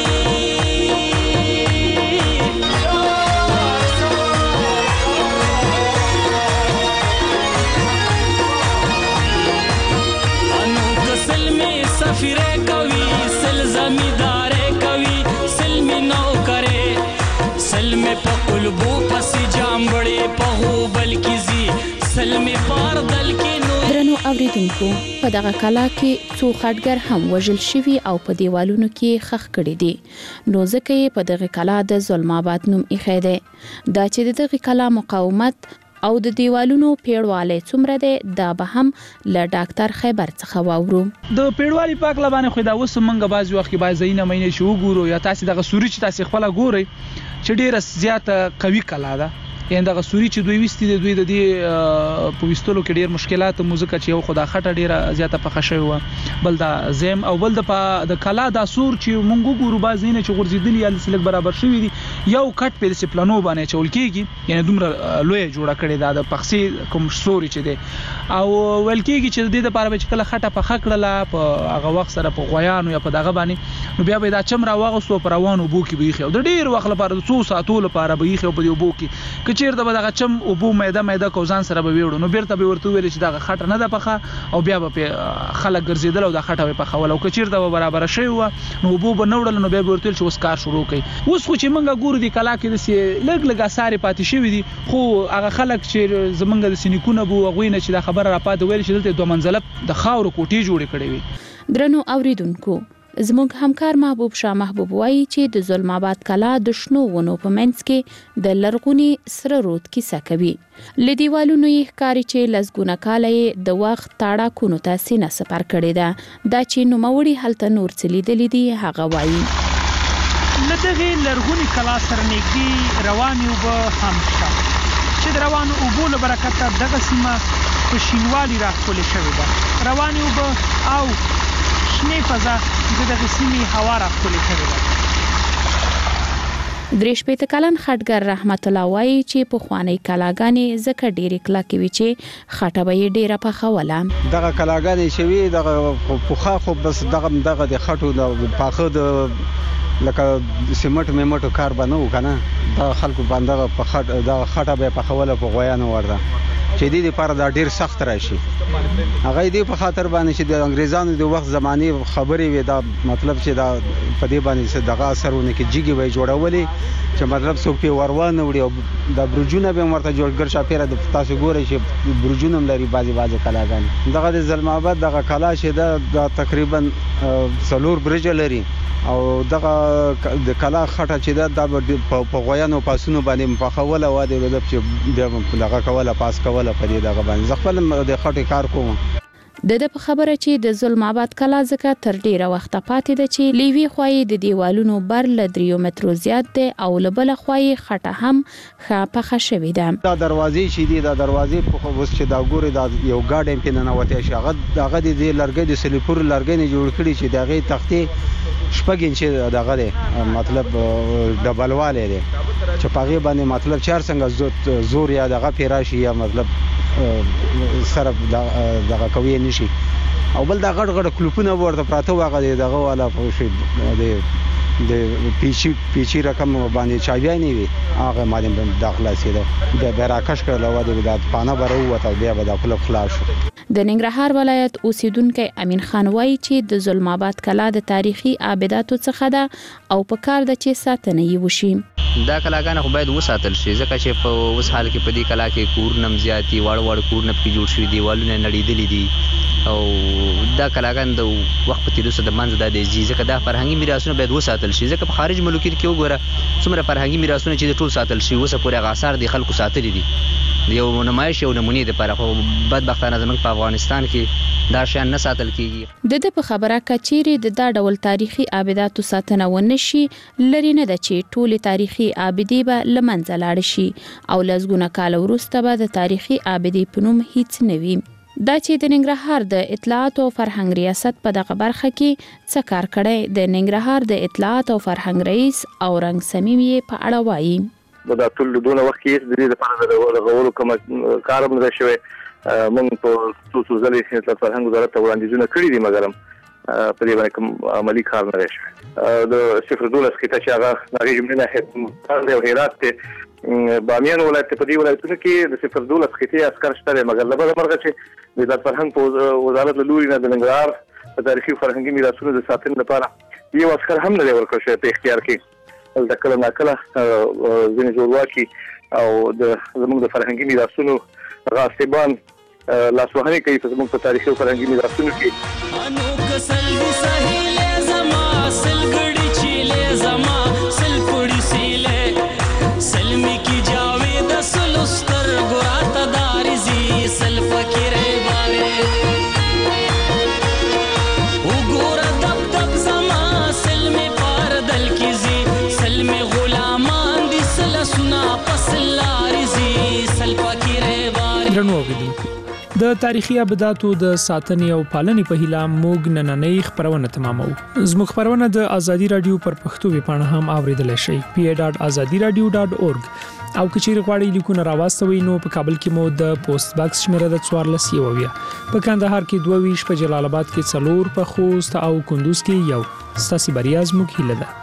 مسافرې کوي سل زمیندارې کوي سل می نوکرې سل می په قلبو پسې جامبړې په غوبل کې زی سل می پار دل کې نو درنو اوریدونکو په دغه کلا کې څو خټګر هم وژل شوي او په دیوالونو کې خښ کړي دي نو ځکه یې په دغه کلا د ظلم آباد نوم ایښی دی دا چې د دغه کلا مقاومت او د دیوالونو پیړوالی څومره دی دا به هم له ډاکټر خیبر څخه واورو د پیړوالي په اړه باندې خو دا اوس موږ بعض وخت کې بعض ځایونه مینه شو وګورو یا تاسو دغه سوري چې تاسو خپل ګورئ چې ډیره زیاته قوي کلا ده یعنی دغه سوري چې دوی وستي د دوی د دې په وستلو کې ډیر مشکلات موزیکا چې یو خدا خټه ډیره زیاته پخه شوی و بل دا زم او بل د د کلا د سور چې مونږ ګورو بازینه چې غورځیدلی یا سلک برابر شوی دي یو کټ په دې پلانو باندې چول کېږي یعنی دومره لوی جوړه کړي دا د پخسي کوم سوري چې دی او ول کېږي چې د دې لپاره چې کله خټه پخه کړله په هغه وخت سره په غویانو یا په دغه باندې نو بیا به دا چمرا واغستو پر روانو بو کې به خو د ډیر وخت لپاره د څو ساعتو لپاره به خو په دې بو کې چیرته به دغه چم او بو میده میده کوزان سره به ویړو نو بیرته به ورته ویل چې دغه خټه نه ده پخه او بیا به خلک ګرځیدل او د خټه به پخول او کچیرته به برابر شي و نو بو به نوړل نو بیا به ورته چې اوس کار شروع کړي اوس خو چې منګه ګورو دی کلا کې د لګ لګ اثر پاتې شوی دي خو هغه خلک چې زمونږ د سینیکونه بو غوینه چې د خبره را پاتې ویل چې دلته دوه منزله د خاورو کوټې جوړې کړې وي درنو اوریدونکو زموږ همکار محبوب شاه محبوب وایي چې د ظلم آباد کلا د شنو ونو په منځ کې د لرغوني سره رود کیسه کوي له دیوالونو یې ښکاري چې لسګونه کاله یې د وخت تاړاکونو ته سینه سپر کړې ده دا چې نوموړي هلته نور څه لیدلي دي هغه وایي له دغې لرغوني کلا سره نږدې روانې اوبه هم شته چې د روانو اوبو له برکته دغه سیمه په شینوالي راښکلې شوې ده روانې اوبه او شنې فضا د دغه سیمې هوا راښکلې کړې ده درې شپېته کلن خټګر رحمت الله وایي چې پخوانۍ کلاګانې ځکه ډېرې کلکې وي چې خټه به یې ډېره پخوله دغه کلاګانې چې وي دغه پخوا خو بس دغه دغه د خټو د پاخه د لکه سیمټ میمټو کار به نه و که نه دغه خلکو باندې په خټ دغه خټه به یې پخوله په غویانو ورده چې دې لپاره دا ډیر سخت راشي هغه دې په خاطر باندې چې د انګريزانو د وخت زماني خبرې وي دا مطلب چې دا په دې باندې دغه اثرونه کې جګي وي جوړولې چې مطلب څوک په وروانه وړي او د برجونه به مرته جوړګر شاپیره د تاسو ګورئ چې برجونه لري بازي بازي کلاګان دغه د ظلم آباد دغه کلا چې دا تقریبا څلور برج لري او دغه د کلا خټه چې دا د په غویانو پاسونو باندې مفخوله و د چې دغه کوله پاس کوله په دې دغه باندې خپل د خټې کار کوم د د په خبره چې د ظلم آباد کلا ځکه تر ډیره وخت پاتې ده چې لیوي خوای د دیوالونو بر ل دریو مترو زیات ده او لبل خوای خټه هم ښه پخه شوې ده دا دروازې چې دي دا دروازې په اوس چې دا ګوري دا یو ګاډین په ننوته شي هغه دغه د لرګي د سلیپور لرګي نه جوړ کړي چې دغه تختې شپږ انچ دغه ده مطلب ډبلواله ده چې پاغي باندې مطلب چار څنګه زور یا دغه پیراشي یا مطلب سره دغه کوي نشي او بل دا غړ غړ کلوپونه ورته پراته واغه دغه والا شي د د پیچي پیچي رقم باندې چاوي نه وي هغه مالیم داخله سیده د براکش کړه لو د پانه برو وته بیا به د خپل خلاص د ننګرهار ولایت اوسیدونکو امین خان وایي چې د ظلم آباد کلا د تاریخي آباداتو څخه ده او په کار د چې ساتنه یې وشي دا کلاګانې خو باید وساتل شي ځکه چې په اوس حال کې په دې کلا کې کور نم زیاتی وړ وړ کور نه کې جوړ شوی دیوالونه نړیدلې دي او دا کلاګان د وخت په تیرو سره د منځ د دې ځکه دا فرهنګي میراثونه باید وساتل شي ځکه په خارج ملکونو کې وګوره څومره فرهنګي میراثونه چې ټول ساتل شي اوسه پورې غاثار دي خلکو ساتلې دي یو نمایش یو نمونه ده پر خو بدبختانه زموږ په افغانستان کې دا شان نه ساتل کیږي د دې په خبره کچيري د دا ډول تاریخي آباداتو ساتنه ونشي لري نه د چي ټول تاریخي آبادی به لمنځه لاړ شي او لږونه کال وروسته به د تاریخي آبادی په نوم هیڅ نوي دا چې د ننګرهار د اطلاعات او فرهنګ ریاست په دغه برخه کې څه کار کړي د ننګرهار د اطلاعات او فرهنګ رئیس او رنګ سمیم یې په اړه وایي دا ټول دونه وخت کې د دې لپاره د غوړو کوم کارم نه شوی موږ په څو څو ځلې چې فرهنګ وزارت ته وړاندیزونه کړی دي مګر په دې باندې کوم عملی کار نه شوی د صفر دولس کې چې هغه د جمهوریت نه هڅه او هرات ته بامیان ولایت په دې ولایتونو کې د صفر دولس کې عسكر شته مګر لبه مرغه چې د فرهنګ په وزارت له لوري نه د ننګرهار د تاریخي فرهنګي میراثونو د ساتنې لپاره یو عسكر هم نه ورکړل شوی په اختیار کې د کله ناکله ځینې جوړواکي او د زموږ د فرهنګي میراثونو غاصبان لاسوهنه کوي په زموږ په تاریخي فرهنګي میراثونو کې انو کسل سهیل زما سلګړي چیلې زما سل پړي سیلې سلمی کی جاوید سلستر ګرات دارزي سل فکرې باره وګور دب دب زما سلمی پار دل کی زی سلمی غلامان دي سل سنا پسلارزي سل فکرې باره درنو اوریدونکو د تاریخي ابداتو د ساتنې او پالنې په هیله موږ نننۍ خبرونه تمامو. زموږ خبرونه د ازادي رادیو پر پښتو ویبپاڼه هم اوریدلای شئ پی ای ډاټ ازادي رادیو ډاټ اورګ او کچېر غواړئ لیکونه راواستوئ نو په کابل کې مو د پوسټ باکس شمیره د څوارلس یوویه په کندهار کې دوه ویشت په جلال آباد کې څلور په خوست او کندوز کې یو ستاسو بریا زموږ هیله ده.